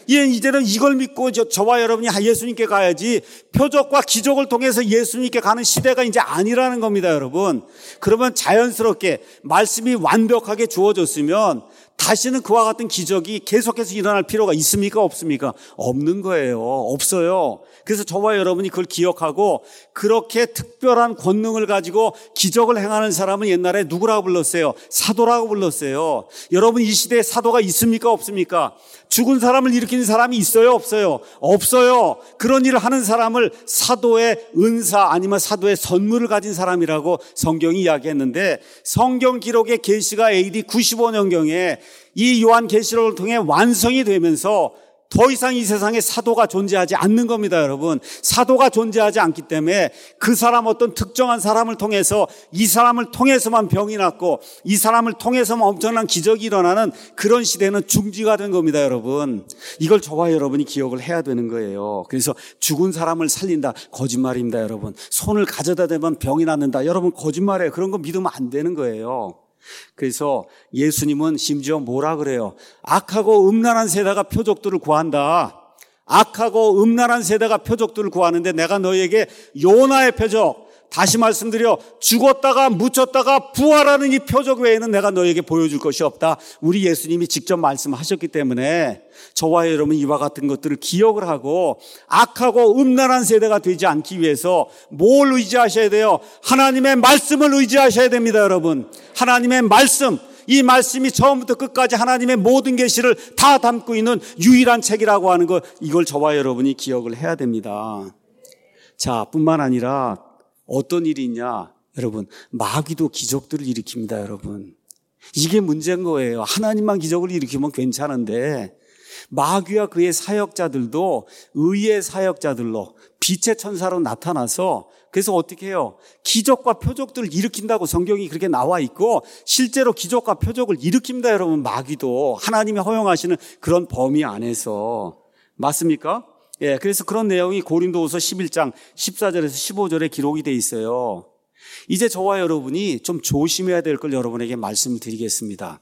[SPEAKER 1] 이제는 이걸 믿고 저와 여러분이 예수님께 가야지 표적과 기적을 통해서 예수님께 가는 시대가 이제 아니라는 겁니다, 여러분. 그러면 자연스럽게 말씀이 완벽하게 주어졌으면 다시는 그와 같은 기적이 계속해서 일어날 필요가 있습니까? 없습니까? 없는 거예요. 없어요. 그래서 저와 여러분이 그걸 기억하고 그렇게 특별한 권능을 가지고 기적을 행하는 사람은 옛날에 누구라고 불렀어요? 사도라고 불렀어요. 여러분, 이 시대에 사도가 있습니까? 없습니까? 죽은 사람을 일으키는 사람이 있어요? 없어요? 없어요. 그런 일을 하는 사람을 사도의 은사 아니면 사도의 선물을 가진 사람이라고 성경이 이야기했는데, 성경 기록의 계시가 AD 95년경에 이 요한계시록을 통해 완성이 되면서 더 이상 이 세상에 사도가 존재하지 않는 겁니다, 여러분. 사도가 존재하지 않기 때문에 그 사람, 어떤 특정한 사람을 통해서, 이 사람을 통해서만 병이 낫고 이 사람을 통해서만 엄청난 기적이 일어나는 그런 시대는 중지가 된 겁니다, 여러분. 이걸 저와 여러분이 기억을 해야 되는 거예요. 그래서 죽은 사람을 살린다, 거짓말입니다, 여러분. 손을 가져다 대면 병이 낫는다, 여러분, 거짓말이에요. 그런 거 믿으면 안 되는 거예요. 그래서 예수님은 심지어 뭐라 그래요? 악하고 음란한 세대가 표적들을 구한다. 악하고 음란한 세대가 표적들을 구하는데 내가 너희에게 요나의 표적, 다시 말씀드려, 죽었다가 묻혔다가 부활하는 이 표적 외에는 내가 너희에게 보여줄 것이 없다. 우리 예수님이 직접 말씀하셨기 때문에 저와 여러분 이와 같은 것들을 기억을 하고 악하고 음란한 세대가 되지 않기 위해서 뭘 의지하셔야 돼요? 하나님의 말씀을 의지하셔야 됩니다, 여러분. 하나님의 말씀. 이 말씀이 처음부터 끝까지 하나님의 모든 계시를 다 담고 있는 유일한 책이라고 하는 것, 이걸 저와 여러분이 기억을 해야 됩니다. 자, 뿐만 아니라 어떤 일이 있냐? 여러분, 마귀도 기적들을 일으킵니다, 여러분. 이게 문제인 거예요. 하나님만 기적을 일으키면 괜찮은데 마귀와 그의 사역자들도 의의 사역자들로 빛의 천사로 나타나서, 그래서 어떻게 해요? 기적과 표적들을 일으킨다고 성경이 그렇게 나와 있고 실제로 기적과 표적을 일으킵니다, 여러분. 마귀도 하나님이 허용하시는 그런 범위 안에서. 맞습니까? 예, 그래서 그런 내용이 고린도후서 11장 14절에서 15절에 기록이 돼 있어요. 이제 저와 여러분이 좀 조심해야 될 걸 여러분에게 말씀을 드리겠습니다.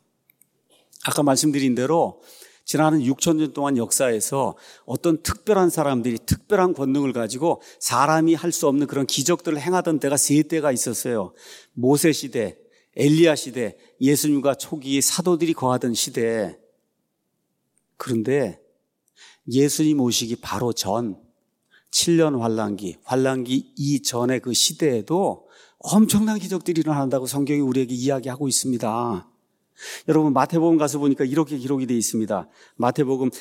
[SPEAKER 1] 아까 말씀드린 대로 지난 6,000년 동안 역사에서 어떤 특별한 사람들이 특별한 권능을 가지고 사람이 할 수 없는 그런 기적들을 행하던 때가 세 때가 있었어요. 모세 시대, 엘리야 시대, 예수님과 초기 사도들이 거하던 시대. 그런데 예수님 오시기 바로 전 7년 환란기 이전의 그 시대에도 엄청난 기적들이 일어난다고 성경이 우리에게 이야기하고 있습니다. 여러분, 마태복음 가서 보니까 이렇게 기록이 되어 있습니다. 마태복음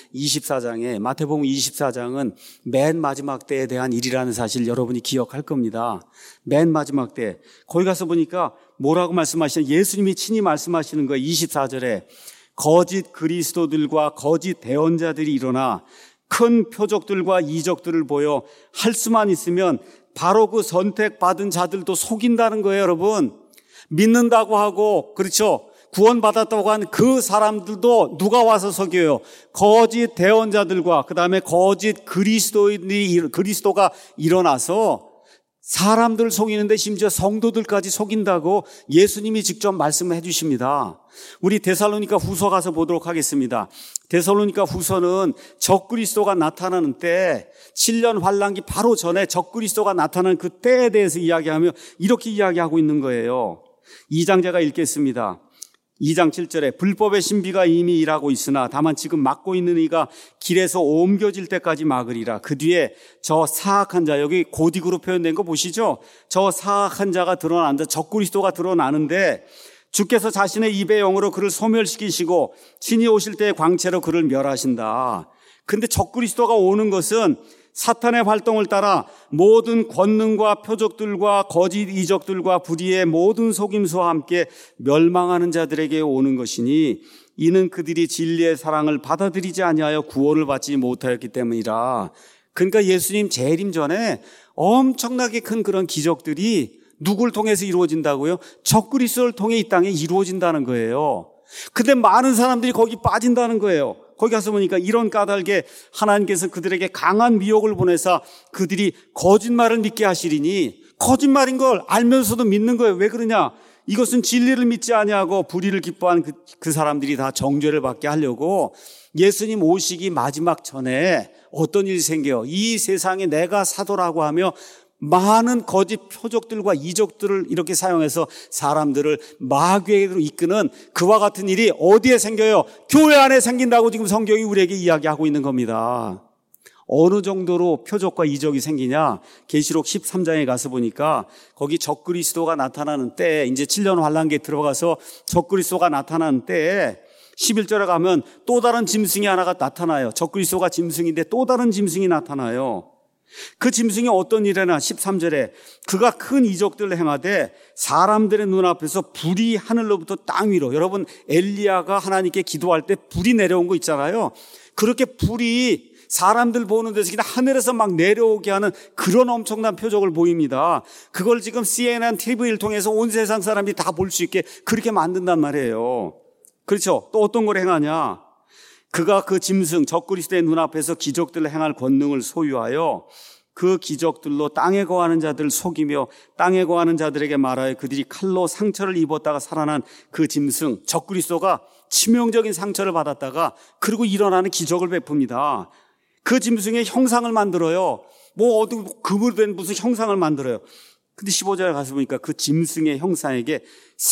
[SPEAKER 1] 24장은 맨 마지막 때에 대한 일이라는 사실 여러분이 기억할 겁니다. 맨 마지막 때. 거기 가서 보니까 뭐라고 말씀하시냐? 예수님이 친히 말씀하시는 거예요. 24절에 거짓 그리스도들과 거짓 대언자들이 일어나 큰 표적들과 이적들을 보여 할 수만 있으면 바로 그 선택받은 자들도 속인다는 거예요, 여러분. 믿는다고 하고, 그렇죠, 구원받았다고 한 그 사람들도 누가 와서 속여요? 거짓 대언자들과 그 다음에 거짓 그리스도가 일어나서 사람들을 속이는데 심지어 성도들까지 속인다고 예수님이 직접 말씀을 해주십니다. 우리 데살로니가 후서 가서 보도록 하겠습니다. 데살로니가 후서는 적그리스도가 나타나는 때, 7년 환란기 바로 전에 적그리스도가 나타나는 그 때에 대해서 이야기하며 이렇게 이야기하고 있는 거예요. 2장 제가 읽겠습니다. 2장 7절에 불법의 신비가 이미 일하고 있으나 다만 지금 막고 있는 이가 길에서 옮겨질 때까지 막으리라. 그 뒤에 저 사악한 자, 여기 고딕으로 표현된 거 보시죠? 저 사악한 자가 드러난다. 적그리스도가 드러나는데 주께서 자신의 입의 영으로 그를 소멸시키시고 친히 오실 때의 광채로 그를 멸하신다. 근데 적그리스도가 오는 것은 사탄의 활동을 따라 모든 권능과 표적들과 거짓 이적들과 불의의 모든 속임수와 함께 멸망하는 자들에게 오는 것이니 이는 그들이 진리의 사랑을 받아들이지 아니하여 구원을 받지 못하였기 때문이라. 그러니까 예수님 재림 전에 엄청나게 큰 그런 기적들이 누굴 통해서 이루어진다고요? 적그리스도를 통해 이 땅에 이루어진다는 거예요. 근데 많은 사람들이 거기 빠진다는 거예요. 거기 가서 보니까 이런 까닭에 하나님께서 그들에게 강한 미혹을 보내사 그들이 거짓말을 믿게 하시리니, 거짓말인 걸 알면서도 믿는 거예요. 왜 그러냐? 이것은 진리를 믿지 아니하고 불의를 기뻐한 그 사람들이 다 정죄를 받게 하려고 예수님 오시기 마지막 전에 어떤 일이 생겨요? 이 세상에 내가 사도라고 하며 많은 거짓 표적들과 이적들을 이렇게 사용해서 사람들을 마귀에게로 이끄는 그와 같은 일이 어디에 생겨요? 교회 안에 생긴다고 지금 성경이 우리에게 이야기하고 있는 겁니다. 어느 정도로 표적과 이적이 생기냐? 계시록 13장에 가서 보니까 거기 적그리스도가 나타나는 때에, 이제 7년 환란기에 들어가서 적그리스도가 나타나는 때에 11절에 가면 또 다른 짐승이 하나가 나타나요. 적그리스도가 짐승인데 또 다른 짐승이 나타나요. 그 짐승이 어떤 일에나 13절에 그가 큰 이적들을 행하되 사람들의 눈앞에서 불이 하늘로부터 땅 위로, 여러분 엘리야가 하나님께 기도할 때 불이 내려온 거 있잖아요. 그렇게 불이 사람들 보는 데서 그냥 하늘에서 막 내려오게 하는 그런 엄청난 표적을 보입니다. 그걸 지금 CNN TV를 통해서 온 세상 사람들이 다 볼 수 있게 그렇게 만든단 말이에요. 그렇죠? 또 어떤 걸 행하냐? 그가 그 짐승 적그리스도의 눈앞에서 기적들을 행할 권능을 소유하여 그 기적들로 땅에 거하는 자들을 속이며 땅에 거하는 자들에게 말하여 그들이 칼로 상처를 입었다가 살아난 그 짐승 적그리스도가 치명적인 상처를 받았다가 그리고 일어나는 기적을 베풉니다. 그 짐승의 형상을 만들어요. 어디 금으로 된 무슨 형상을 만들어요. 근데 15절에 가서 보니까 그 짐승의 형상에게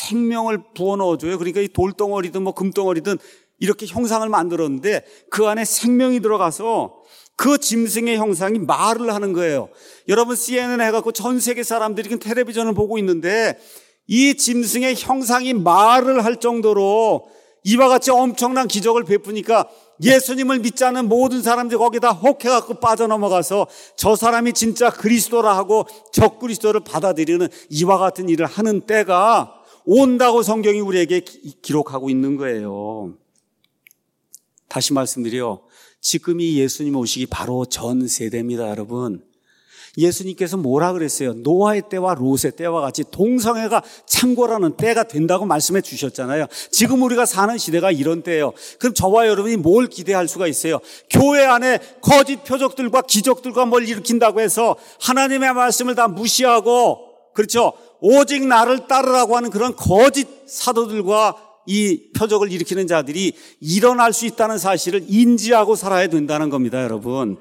[SPEAKER 1] 생명을 부어 넣어줘요. 그러니까 이 돌덩어리든 금덩어리든 이렇게 형상을 만들었는데 그 안에 생명이 들어가서 그 짐승의 형상이 말을 하는 거예요. 여러분 CNN 해갖고 전 세계 사람들이 텔레비전을 보고 있는데 이 짐승의 형상이 말을 할 정도로 이와 같이 엄청난 기적을 베푸니까 예수님을 믿지 않는 모든 사람들이 거기다 혹해갖고 빠져넘어가서 저 사람이 진짜 그리스도라 하고 적그리스도를 받아들이는 이와 같은 일을 하는 때가 온다고 성경이 우리에게 기록하고 있는 거예요. 다시 말씀드려, 지금이 예수님 오시기 바로 전 세대입니다, 여러분. 예수님께서 뭐라 그랬어요? 노아의 때와 롯의 때와 같이 동성애가 창궐하는 때가 된다고 말씀해 주셨잖아요. 지금 우리가 사는 시대가 이런 때예요. 그럼 저와 여러분이 뭘 기대할 수가 있어요? 교회 안에 거짓 표적들과 기적들과 뭘 일으킨다고 해서 하나님의 말씀을 다 무시하고, 그렇죠? 오직 나를 따르라고 하는 그런 거짓 사도들과 이 표적을 일으키는 자들이 일어날 수 있다는 사실을 인지하고 살아야 된다는 겁니다, 여러분.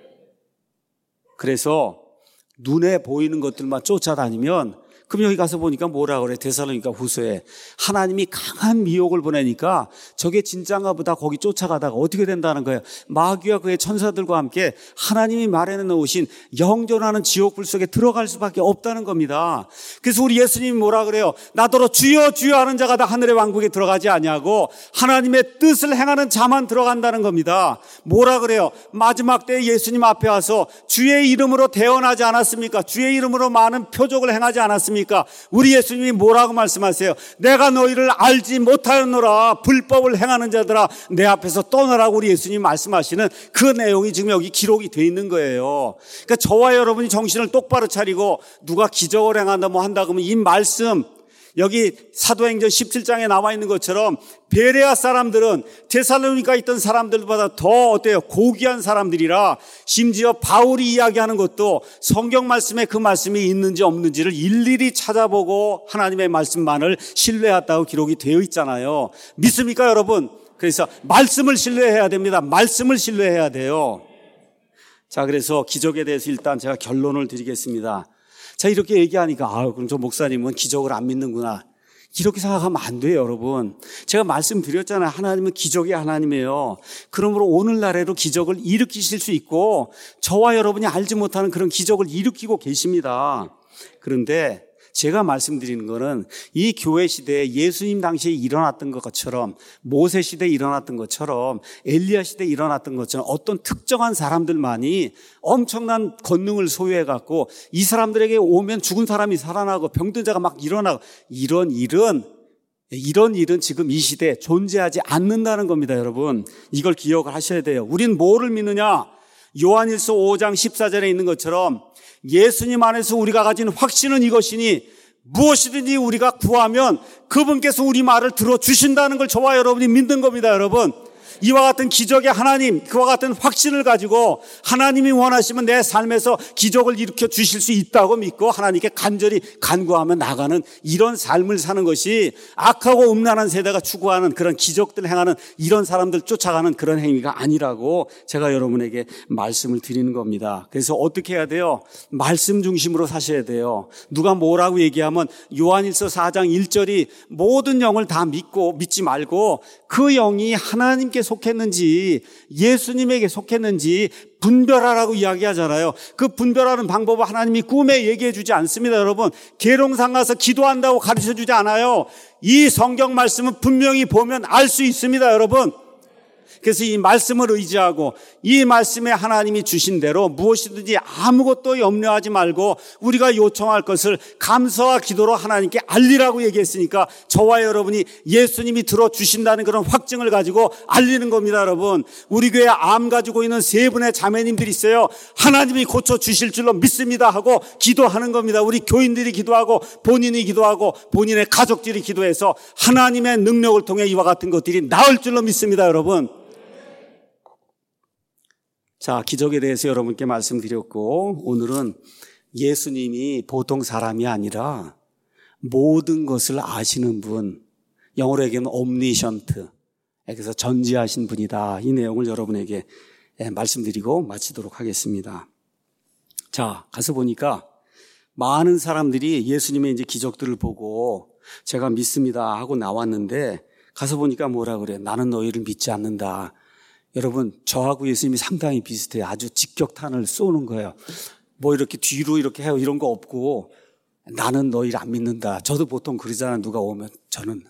[SPEAKER 1] 그래서 눈에 보이는 것들만 쫓아다니면, 그럼 여기 가서 보니까 뭐라 그래? 데살로니가 후서에 하나님이 강한 미혹을 보내니까 저게 진짜인가 보다 거기 쫓아가다가 어떻게 된다는 거예요? 마귀와 그의 천사들과 함께 하나님이 마련해 놓으신 영존하는 지옥불 속에 들어갈 수밖에 없다는 겁니다. 그래서 우리 예수님이 뭐라 그래요? 나더러 주여 주여 하는 자가 다 하늘의 왕국에 들어가지 아니하고 하나님의 뜻을 행하는 자만 들어간다는 겁니다. 뭐라 그래요? 마지막 때 예수님 앞에 와서 주의 이름으로 대언하지 않았습니까? 주의 이름으로 많은 표적을 행하지 않았습니까? 우리 예수님이 뭐라고 말씀하세요? 내가 너희를 알지 못하였노라. 불법을 행하는 자들아 내 앞에서 떠나라고 우리 예수님이 말씀하시는 그 내용이 지금 여기 기록이 돼 있는 거예요. 그러니까 저와 여러분이 정신을 똑바로 차리고 누가 기적을 행한다 뭐 한다 그러면 이 말씀, 여기 사도행전 17장에 나와 있는 것처럼 베레아 사람들은 데살로니가에 있던 사람들보다 더 어때요? 고귀한 사람들이라 심지어 바울이 이야기하는 것도 성경 말씀에 그 말씀이 있는지 없는지를 일일이 찾아보고 하나님의 말씀만을 신뢰했다고 기록이 되어 있잖아요. 믿습니까, 여러분? 그래서 말씀을 신뢰해야 됩니다. 말씀을 신뢰해야 돼요. 자, 그래서 기적에 대해서 일단 제가 결론을 드리겠습니다. 자, 이렇게 얘기하니까 그럼 저 목사님은 기적을 안 믿는구나, 이렇게 생각하면 안 돼요, 여러분. 제가 말씀드렸잖아요. 하나님은 기적의 하나님이에요. 그러므로 오늘날에도 기적을 일으키실 수 있고 저와 여러분이 알지 못하는 그런 기적을 일으키고 계십니다. 그런데 제가 말씀드리는 거는 이 교회 시대에 예수님 당시에 일어났던 것처럼, 모세 시대에 일어났던 것처럼, 엘리야 시대에 일어났던 것처럼 어떤 특정한 사람들만이 엄청난 권능을 소유해갖고 이 사람들에게 오면 죽은 사람이 살아나고 병든 자가 막 일어나고 이런 일은 지금 이 시대에 존재하지 않는다는 겁니다, 여러분. 이걸 기억을 하셔야 돼요. 우린 뭐를 믿느냐? 요한일서 5장 14절에 있는 것처럼 예수님 안에서 우리가 가진 확신은 이것이니 무엇이든지 우리가 구하면 그분께서 우리 말을 들어주신다는 걸 저와 여러분이 믿는 겁니다, 여러분. 이와 같은 기적의 하나님, 그와 같은 확신을 가지고 하나님이 원하시면 내 삶에서 기적을 일으켜 주실 수 있다고 믿고 하나님께 간절히 간구하며 나가는 이런 삶을 사는 것이 악하고 음란한 세대가 추구하는 그런 기적들을 행하는 이런 사람들 쫓아가는 그런 행위가 아니라고 제가 여러분에게 말씀을 드리는 겁니다. 그래서 어떻게 해야 돼요? 말씀 중심으로 사셔야 돼요. 누가 뭐라고 얘기하면 요한일서 4장 1절이 모든 영을 다 믿지 말고 그 영이 하나님께 속했는지 예수님에게 속했는지 분별하라고 이야기하잖아요. 그 분별하는 방법을 하나님이 꿈에 얘기해 주지 않습니다. 여러분, 계룡산 가서 기도한다고 가르쳐 주지 않아요. 이 성경 말씀은 분명히 보면 알 수 있습니다. 여러분, 그래서 이 말씀을 의지하고 이 말씀에 하나님이 주신 대로 무엇이든지 아무것도 염려하지 말고 우리가 요청할 것을 감사와 기도로 하나님께 알리라고 얘기했으니까 저와 여러분이 예수님이 들어주신다는 그런 확증을 가지고 알리는 겁니다. 여러분, 우리 교회에 암 가지고 있는 3분의 자매님들이 있어요. 하나님이 고쳐주실 줄로 믿습니다 하고 기도하는 겁니다. 우리 교인들이 기도하고 본인이 기도하고 본인의 가족들이 기도해서 하나님의 능력을 통해 이와 같은 것들이 나을 줄로 믿습니다. 여러분, 자, 기적에 대해서 여러분께 말씀드렸고 오늘은 예수님이 보통 사람이 아니라 모든 것을 아시는 분, 영어로 얘기하면 omniscient, 그래서 전지하신 분이다. 이 내용을 여러분에게 말씀드리고 마치도록 하겠습니다. 자, 가서 보니까 많은 사람들이 예수님의 이제 기적들을 보고 제가 믿습니다 하고 나왔는데 가서 보니까 뭐라 그래요? 나는 너희를 믿지 않는다. 여러분, 저하고 예수님이 상당히 비슷해요. 아주 직격탄을 쏘는 거예요. 뭐 이렇게 뒤로 이렇게 해요. 이런 거 없고 나는 너희를 안 믿는다. 저도 보통 그러잖아요. 누가 오면 저는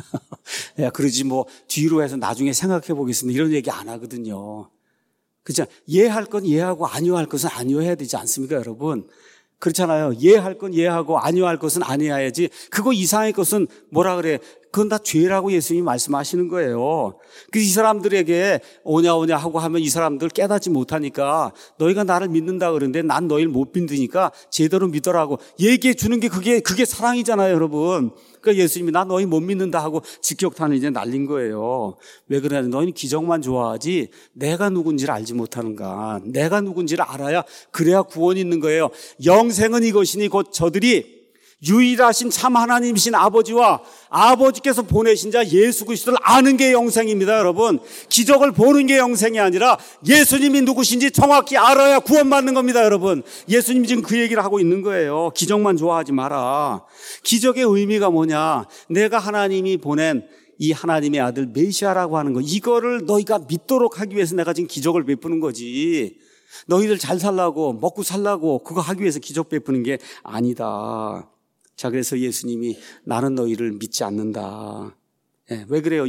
[SPEAKER 1] 야, 그러지 뭐 뒤로 해서 나중에 생각해 보겠습니다. 이런 얘기 안 하거든요. 그렇죠? 이해할 건 이해하고 아니할 것은 아니해야 되지 않습니까, 여러분? 그렇잖아요. 이해할 건 이해하고 아니할 것은 아니해야지. 그거 이상의 것은 뭐라 그래? 그건 다 죄라고 예수님이 말씀하시는 거예요. 그 이 사람들에게 오냐 하고 하면 이 사람들 깨닫지 못하니까 너희가 나를 믿는다 그러는데 난 너희를 못 믿으니까 제대로 믿으라고 얘기해 주는 게 그게 사랑이잖아요, 여러분. 그러니까 예수님이 나 너희 못 믿는다 하고 직격탄을 이제 날린 거예요. 왜 그러냐? 너희는 기적만 좋아하지 내가 누군지를 알지 못하는가. 내가 누군지를 알아야 그래야 구원이 있는 거예요. 영생은 이것이니 곧 저들이 유일하신 참 하나님이신 아버지와 아버지께서 보내신 자 예수 그리스도를 아는 게 영생입니다. 여러분, 기적을 보는 게 영생이 아니라 예수님이 누구신지 정확히 알아야 구원받는 겁니다. 여러분, 예수님이 지금 그 얘기를 하고 있는 거예요. 기적만 좋아하지 마라. 기적의 의미가 뭐냐? 내가 하나님이 보낸 이 하나님의 아들 메시아라고 하는 거, 이거를 너희가 믿도록 하기 위해서 내가 지금 기적을 베푸는 거지. 너희들 잘 살라고 먹고 살라고 그거 하기 위해서 기적 베푸는 게 아니다. 자, 그래서 예수님이 나는 너희를 믿지 않는다. 왜 그래요?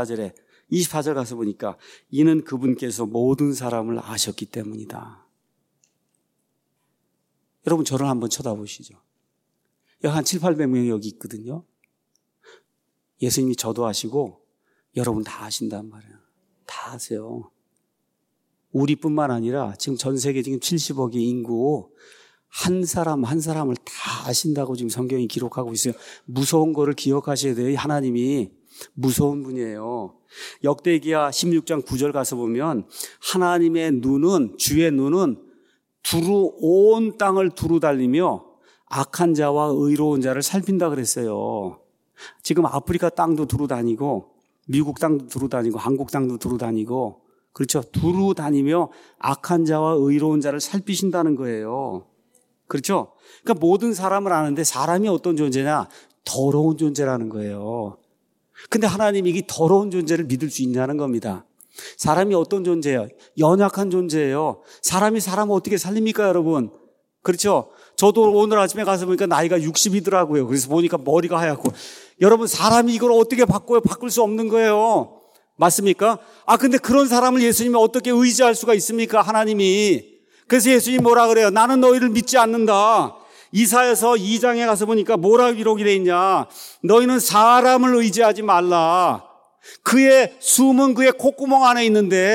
[SPEAKER 1] 24절 가서 보니까 이는 그분께서 모든 사람을 아셨기 때문이다. 여러분, 저를 한번 쳐다보시죠. 여기 한 700~800명이 여기 있거든요. 예수님이 저도 아시고 여러분 다 아신단 말이에요. 다 아세요. 우리뿐만 아니라 지금 전 세계 지금 70억의 인구 한 사람을 다 아신다고 지금 성경이 기록하고 있어요. 무서운 거를 기억하셔야 돼요. 하나님이 무서운 분이에요. 역대기야 16장 9절 가서 보면 하나님의 눈은, 주의 눈은 온 땅을 두루 달리며 악한 자와 의로운 자를 살핀다 그랬어요. 지금 아프리카 땅도 두루 다니고 미국 땅도 두루 다니고 한국 땅도 두루 다니고, 그렇죠? 두루 다니며 악한 자와 의로운 자를 살피신다는 거예요. 그렇죠? 그러니까 모든 사람을 아는데 사람이 어떤 존재냐? 더러운 존재라는 거예요. 근데 하나님이 이 더러운 존재를 믿을 수 있냐는 겁니다. 사람이 어떤 존재예요? 연약한 존재예요. 사람이 사람을 어떻게 살립니까, 여러분? 그렇죠? 저도 오늘 아침에 가서 보니까 나이가 60이더라고요. 그래서 보니까 머리가 하얗고. 여러분, 사람이 이걸 어떻게 바꿔요? 바꿀 수 없는 거예요. 맞습니까? 근데 그런 사람을 예수님이 어떻게 의지할 수가 있습니까? 하나님이. 그래서 예수님이 뭐라 그래요? 나는 너희를 믿지 않는다. 이사야서 2장에 가서 보니까 뭐라 기록이 돼 있냐? 너희는 사람을 의지하지 말라. 그의 숨은 그의 콧구멍 안에 있는데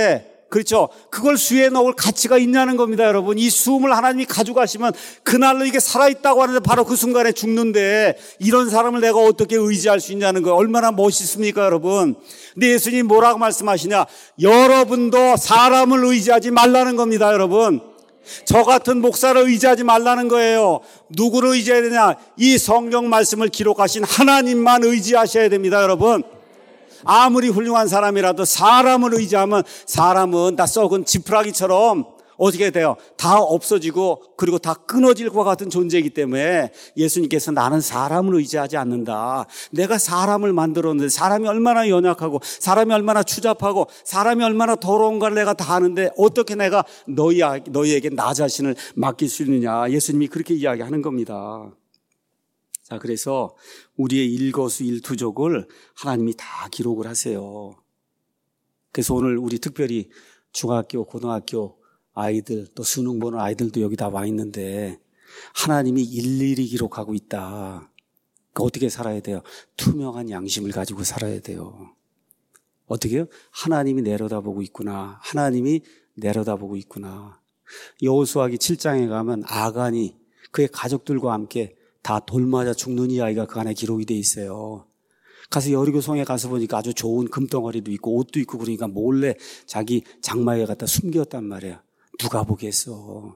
[SPEAKER 1] 그렇죠? 그걸 수에 넣을 가치가 있냐는 겁니다, 여러분. 이 수음을 하나님이 가져가시면 그날로 이게 살아있다고 하는데 바로 그 순간에 죽는데 이런 사람을 내가 어떻게 의지할 수 있냐는 거예요. 얼마나 멋있습니까, 여러분? 근데 예수님이 뭐라고 말씀하시냐? 여러분도 사람을 의지하지 말라는 겁니다, 여러분. 저 같은 목사를 의지하지 말라는 거예요. 누구를 의지해야 되냐? 이 성경 말씀을 기록하신 하나님만 의지하셔야 됩니다, 여러분. 아무리 훌륭한 사람이라도 사람을 의지하면 사람은 다 썩은 지푸라기처럼 어떻게 돼요? 다 없어지고 그리고 다 끊어질 것 같은 존재이기 때문에 예수님께서 나는 사람을 의지하지 않는다. 내가 사람을 만들었는데 사람이 얼마나 연약하고 사람이 얼마나 추잡하고 사람이 얼마나 더러운가를 내가 다 아는데 어떻게 내가 너희에게 나 자신을 맡길 수 있느냐. 예수님이 그렇게 이야기하는 겁니다. 자, 그래서 우리의 일거수일투족을 하나님이 다 기록을 하세요. 그래서 오늘 우리 특별히 중학교, 고등학교 아이들 또 수능 보는 아이들도 여기 다 와 있는데 하나님이 일일이 기록하고 있다. 그러니까 어떻게 살아야 돼요? 투명한 양심을 가지고 살아야 돼요. 어떻게요? 하나님이 내려다보고 있구나. 하나님이 내려다보고 있구나. 여호수아기 7장에 가면 아간이 그의 가족들과 함께 다 돌 맞아 죽는 이야기가 그 안에 기록이 돼 있어요. 가서 여리고성에 가서 보니까 아주 좋은 금덩어리도 있고 옷도 있고 그러니까 몰래 자기 장막에 갖다 숨겼단 말이에요. 누가 보겠어?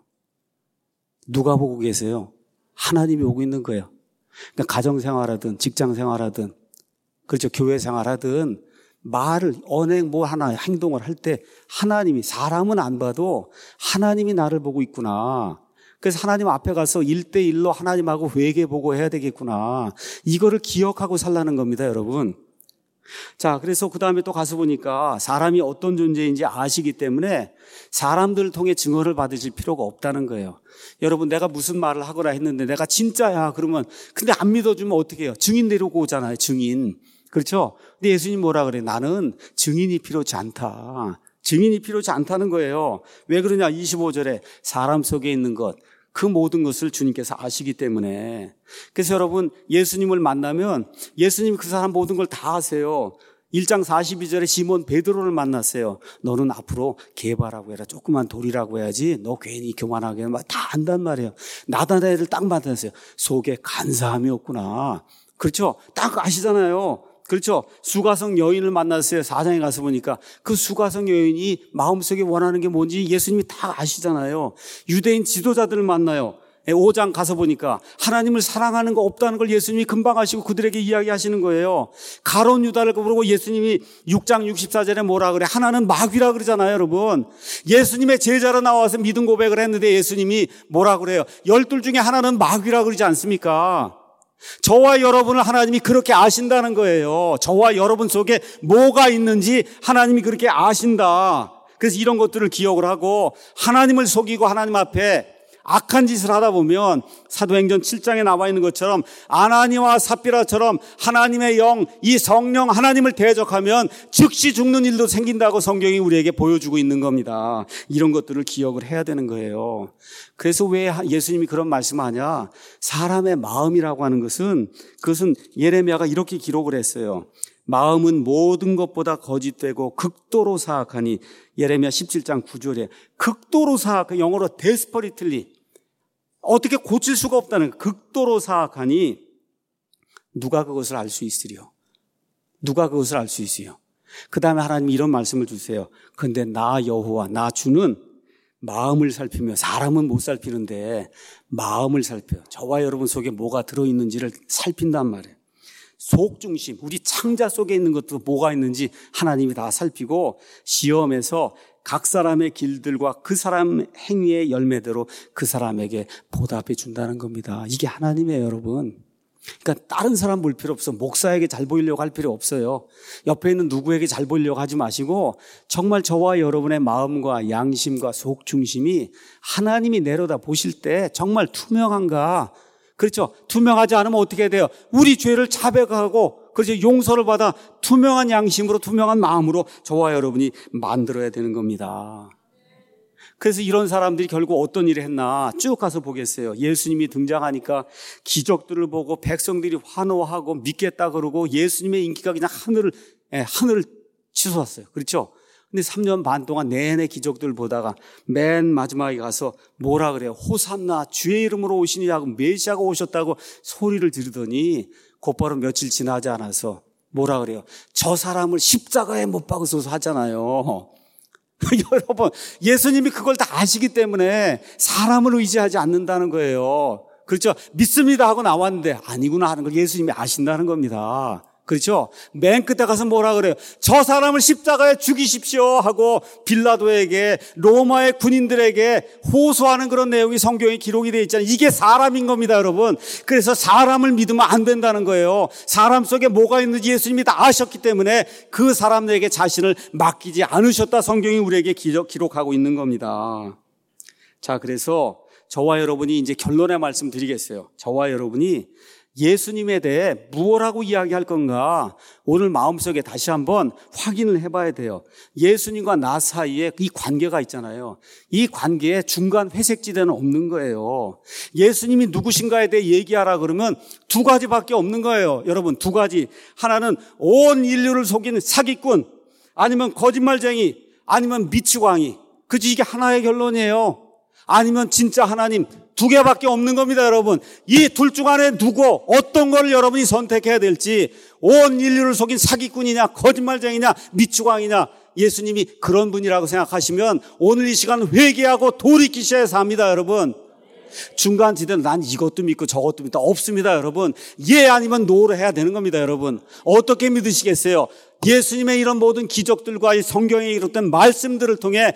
[SPEAKER 1] 누가 보고 계세요? 하나님이 보고 있는 거예요. 그러니까 가정생활하든 직장생활하든 그렇죠. 교회생활하든 말을 언행 뭐 하나 행동을 할 때 하나님이 사람은 안 봐도 하나님이 나를 보고 있구나. 그래서 하나님 앞에 가서 1대1로 하나님하고 회개보고 해야 되겠구나. 이거를 기억하고 살라는 겁니다, 여러분. 자, 그래서 그 다음에 또 가서 보니까 사람이 어떤 존재인지 아시기 때문에 사람들을 통해 증언을 받으실 필요가 없다는 거예요. 여러분, 내가 무슨 말을 하거나 했는데 내가 진짜야 그러면 근데 안 믿어주면 어떻게 해요? 증인 데리고 오잖아요, 증인. 그렇죠? 근데 예수님 뭐라 그래요? 나는 증인이 필요치 않다. 증인이 필요치 않다는 거예요. 왜 그러냐? 25절에 사람 속에 있는 것, 그 모든 것을 주님께서 아시기 때문에. 그래서 여러분, 예수님을 만나면 예수님이 그 사람 모든 걸 다 아세요. 1장 42절에 시몬 베드로를 만났어요. 너는 앞으로 게바라고 해라. 조그만 돌이라고 해야지. 너 괜히 교만하게 다 안단 말이에요. 나다나엘을 딱 만났어요. 속에 간사함이 없구나. 그렇죠? 딱 아시잖아요. 그렇죠? 수가성 여인을 만났어요. 4장에 가서 보니까 그 수가성 여인이 마음속에 원하는 게 뭔지 예수님이 다 아시잖아요. 유대인 지도자들을 만나요. 5장 가서 보니까 하나님을 사랑하는 거 없다는 걸 예수님이 금방 아시고 그들에게 이야기하시는 거예요. 가룟 유다를 부르고 예수님이 6장 64절에 뭐라 그래? 하나는 마귀라 그러잖아요, 여러분. 예수님의 제자로 나와서 믿음 고백을 했는데 예수님이 뭐라 그래요? 12 중에 하나는 마귀라 그러지 않습니까? 저와 여러분을 하나님이 그렇게 아신다는 거예요. 저와 여러분 속에 뭐가 있는지 하나님이 그렇게 아신다. 그래서 이런 것들을 기억을 하고 하나님을 속이고 하나님 앞에 악한 짓을 하다 보면 사도행전 7장에 나와 있는 것처럼 아나니와 삽비라처럼 하나님의 영, 이 성령 하나님을 대적하면 즉시 죽는 일도 생긴다고 성경이 우리에게 보여주고 있는 겁니다. 이런 것들을 기억을 해야 되는 거예요. 그래서 왜 예수님이 그런 말씀을 하냐? 사람의 마음이라고 하는 것은 그것은 예레미야가 이렇게 기록을 했어요. 마음은 모든 것보다 거짓되고 극도로 사악하니 예레미야 17장 9절에 극도로 사악한 영어로 desperately 어떻게 고칠 수가 없다는 극도로 사악하니 누가 그것을 알 수 있으리요? 누가 그것을 알 수 있어요? 그 다음에 하나님이 이런 말씀을 주세요. 그런데 나 여호와 나 주는 마음을 살피며 사람은 못 살피는데 마음을 살펴요. 저와 여러분 속에 뭐가 들어있는지를 살핀단 말이에요. 속 중심, 우리 창자 속에 있는 것도 뭐가 있는지 하나님이 다 살피고 시험에서 각 사람의 길들과 그 사람 행위의 열매대로 그 사람에게 보답해 준다는 겁니다. 이게 하나님이에요, 여러분. 그러니까 다른 사람 볼 필요 없어. 목사에게 잘 보이려고 할 필요 없어요. 옆에 있는 누구에게 잘 보이려고 하지 마시고 정말 저와 여러분의 마음과 양심과 속 중심이 하나님이 내려다 보실 때 정말 투명한가? 그렇죠. 투명하지 않으면 어떻게 돼요? 우리 죄를 자백하고 그렇죠. 용서를 받아 투명한 양심으로 투명한 마음으로 저와 여러분이 만들어야 되는 겁니다. 그래서 이런 사람들이 결국 어떤 일을 했나 쭉 가서 보겠어요. 예수님이 등장하니까 기적들을 보고 백성들이 환호하고 믿겠다 그러고 예수님의 인기가 그냥 하늘을 치솟았어요. 그렇죠. 근데 3년 반 동안 내내 기적들 보다가 맨 마지막에 가서 뭐라 그래요? 호산나 주의 이름으로 오시니 하고 메시아가 오셨다고 소리를 지르더니 곧바로 며칠 지나지 않아서 뭐라 그래요? 저 사람을 십자가에 못 박으소서 하잖아요. 여러분, 예수님이 그걸 다 아시기 때문에 사람을 의지하지 않는다는 거예요. 그렇죠? 믿습니다 하고 나왔는데 아니구나 하는 걸 예수님이 아신다는 겁니다. 그렇죠? 맨 끝에 가서 뭐라 그래요? 저 사람을 십자가에 죽이십시오 하고 빌라도에게 로마의 군인들에게 호소하는 그런 내용이 성경에 기록이 되어 있잖아요. 이게 사람인 겁니다, 여러분. 그래서 사람을 믿으면 안 된다는 거예요. 사람 속에 뭐가 있는지 예수님이 다 아셨기 때문에 그 사람에게 자신을 맡기지 않으셨다 성경이 우리에게 기록하고 있는 겁니다. 자, 그래서 저와 여러분이 이제 결론의 말씀 드리겠어요. 저와 여러분이 예수님에 대해 무엇라고 이야기할 건가 오늘 마음속에 다시 한번 확인을 해봐야 돼요. 예수님과 나 사이에 이 관계가 있잖아요. 이 관계에 중간 회색지대는 없는 거예요. 예수님이 누구신가에 대해 얘기하라 그러면 두 가지밖에 없는 거예요. 여러분, 두 가지. 하나는 온 인류를 속이는 사기꾼, 아니면 거짓말쟁이, 아니면 미치광이. 그치, 이게 하나의 결론이에요. 아니면 진짜 하나님, 두 개밖에 없는 겁니다, 여러분. 이 둘 중 안에 누구, 어떤 걸 여러분이 선택해야 될지, 온 인류를 속인 사기꾼이냐, 거짓말쟁이냐, 미추광이냐, 예수님이 그런 분이라고 생각하시면 오늘 이 시간 회개하고 돌이키셔야 해서 합니다, 여러분. 중간 지대는 난 이것도 믿고 저것도 믿다 없습니다, 여러분. 예 아니면 노로 해야 되는 겁니다, 여러분. 어떻게 믿으시겠어요? 예수님의 이런 모든 기적들과 이 성경에 기록된 말씀들을 통해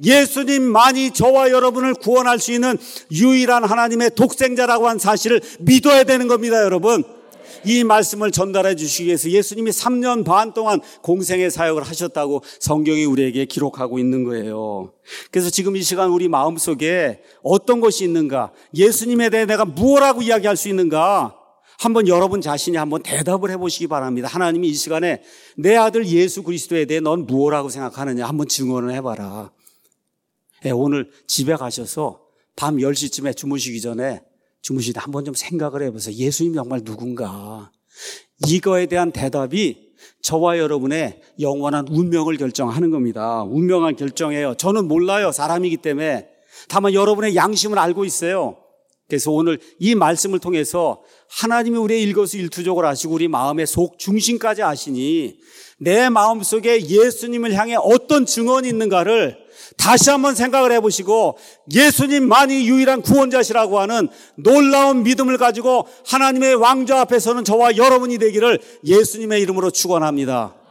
[SPEAKER 1] 예수님만이 저와 여러분을 구원할 수 있는 유일한 하나님의 독생자라고 한 사실을 믿어야 되는 겁니다, 여러분. 이 말씀을 전달해 주시기 위해서 예수님이 3년 반 동안 공생의 사역을 하셨다고 성경이 우리에게 기록하고 있는 거예요. 그래서 지금 이 시간 우리 마음속에 어떤 것이 있는가, 예수님에 대해 내가 무엇라고 이야기할 수 있는가, 한번 여러분 자신이 한번 대답을 해보시기 바랍니다. 하나님이 이 시간에 내 아들 예수 그리스도에 대해 넌 무엇라고 생각하느냐 한번 증언을 해봐라. 오늘 집에 가셔서 밤 10시쯤에 주무시기 전에 주무시다 한번 좀 생각을 해보세요. 예수님 정말 누군가. 이거에 대한 대답이 저와 여러분의 영원한 운명을 결정하는 겁니다. 운명한 결정이에요. 저는 몰라요. 사람이기 때문에. 다만 여러분의 양심을 알고 있어요. 그래서 오늘 이 말씀을 통해서 하나님이 우리의 일거수일투족을 아시고 우리 마음의 속 중심까지 아시니 내 마음속에 예수님을 향해 어떤 증언이 있는가를 다시 한번 생각을 해보시고 예수님만이 유일한 구원자시라고 하는 놀라운 믿음을 가지고 하나님의 왕좌 앞에 서는 저와 여러분이 되기를 예수님의 이름으로 축원합니다.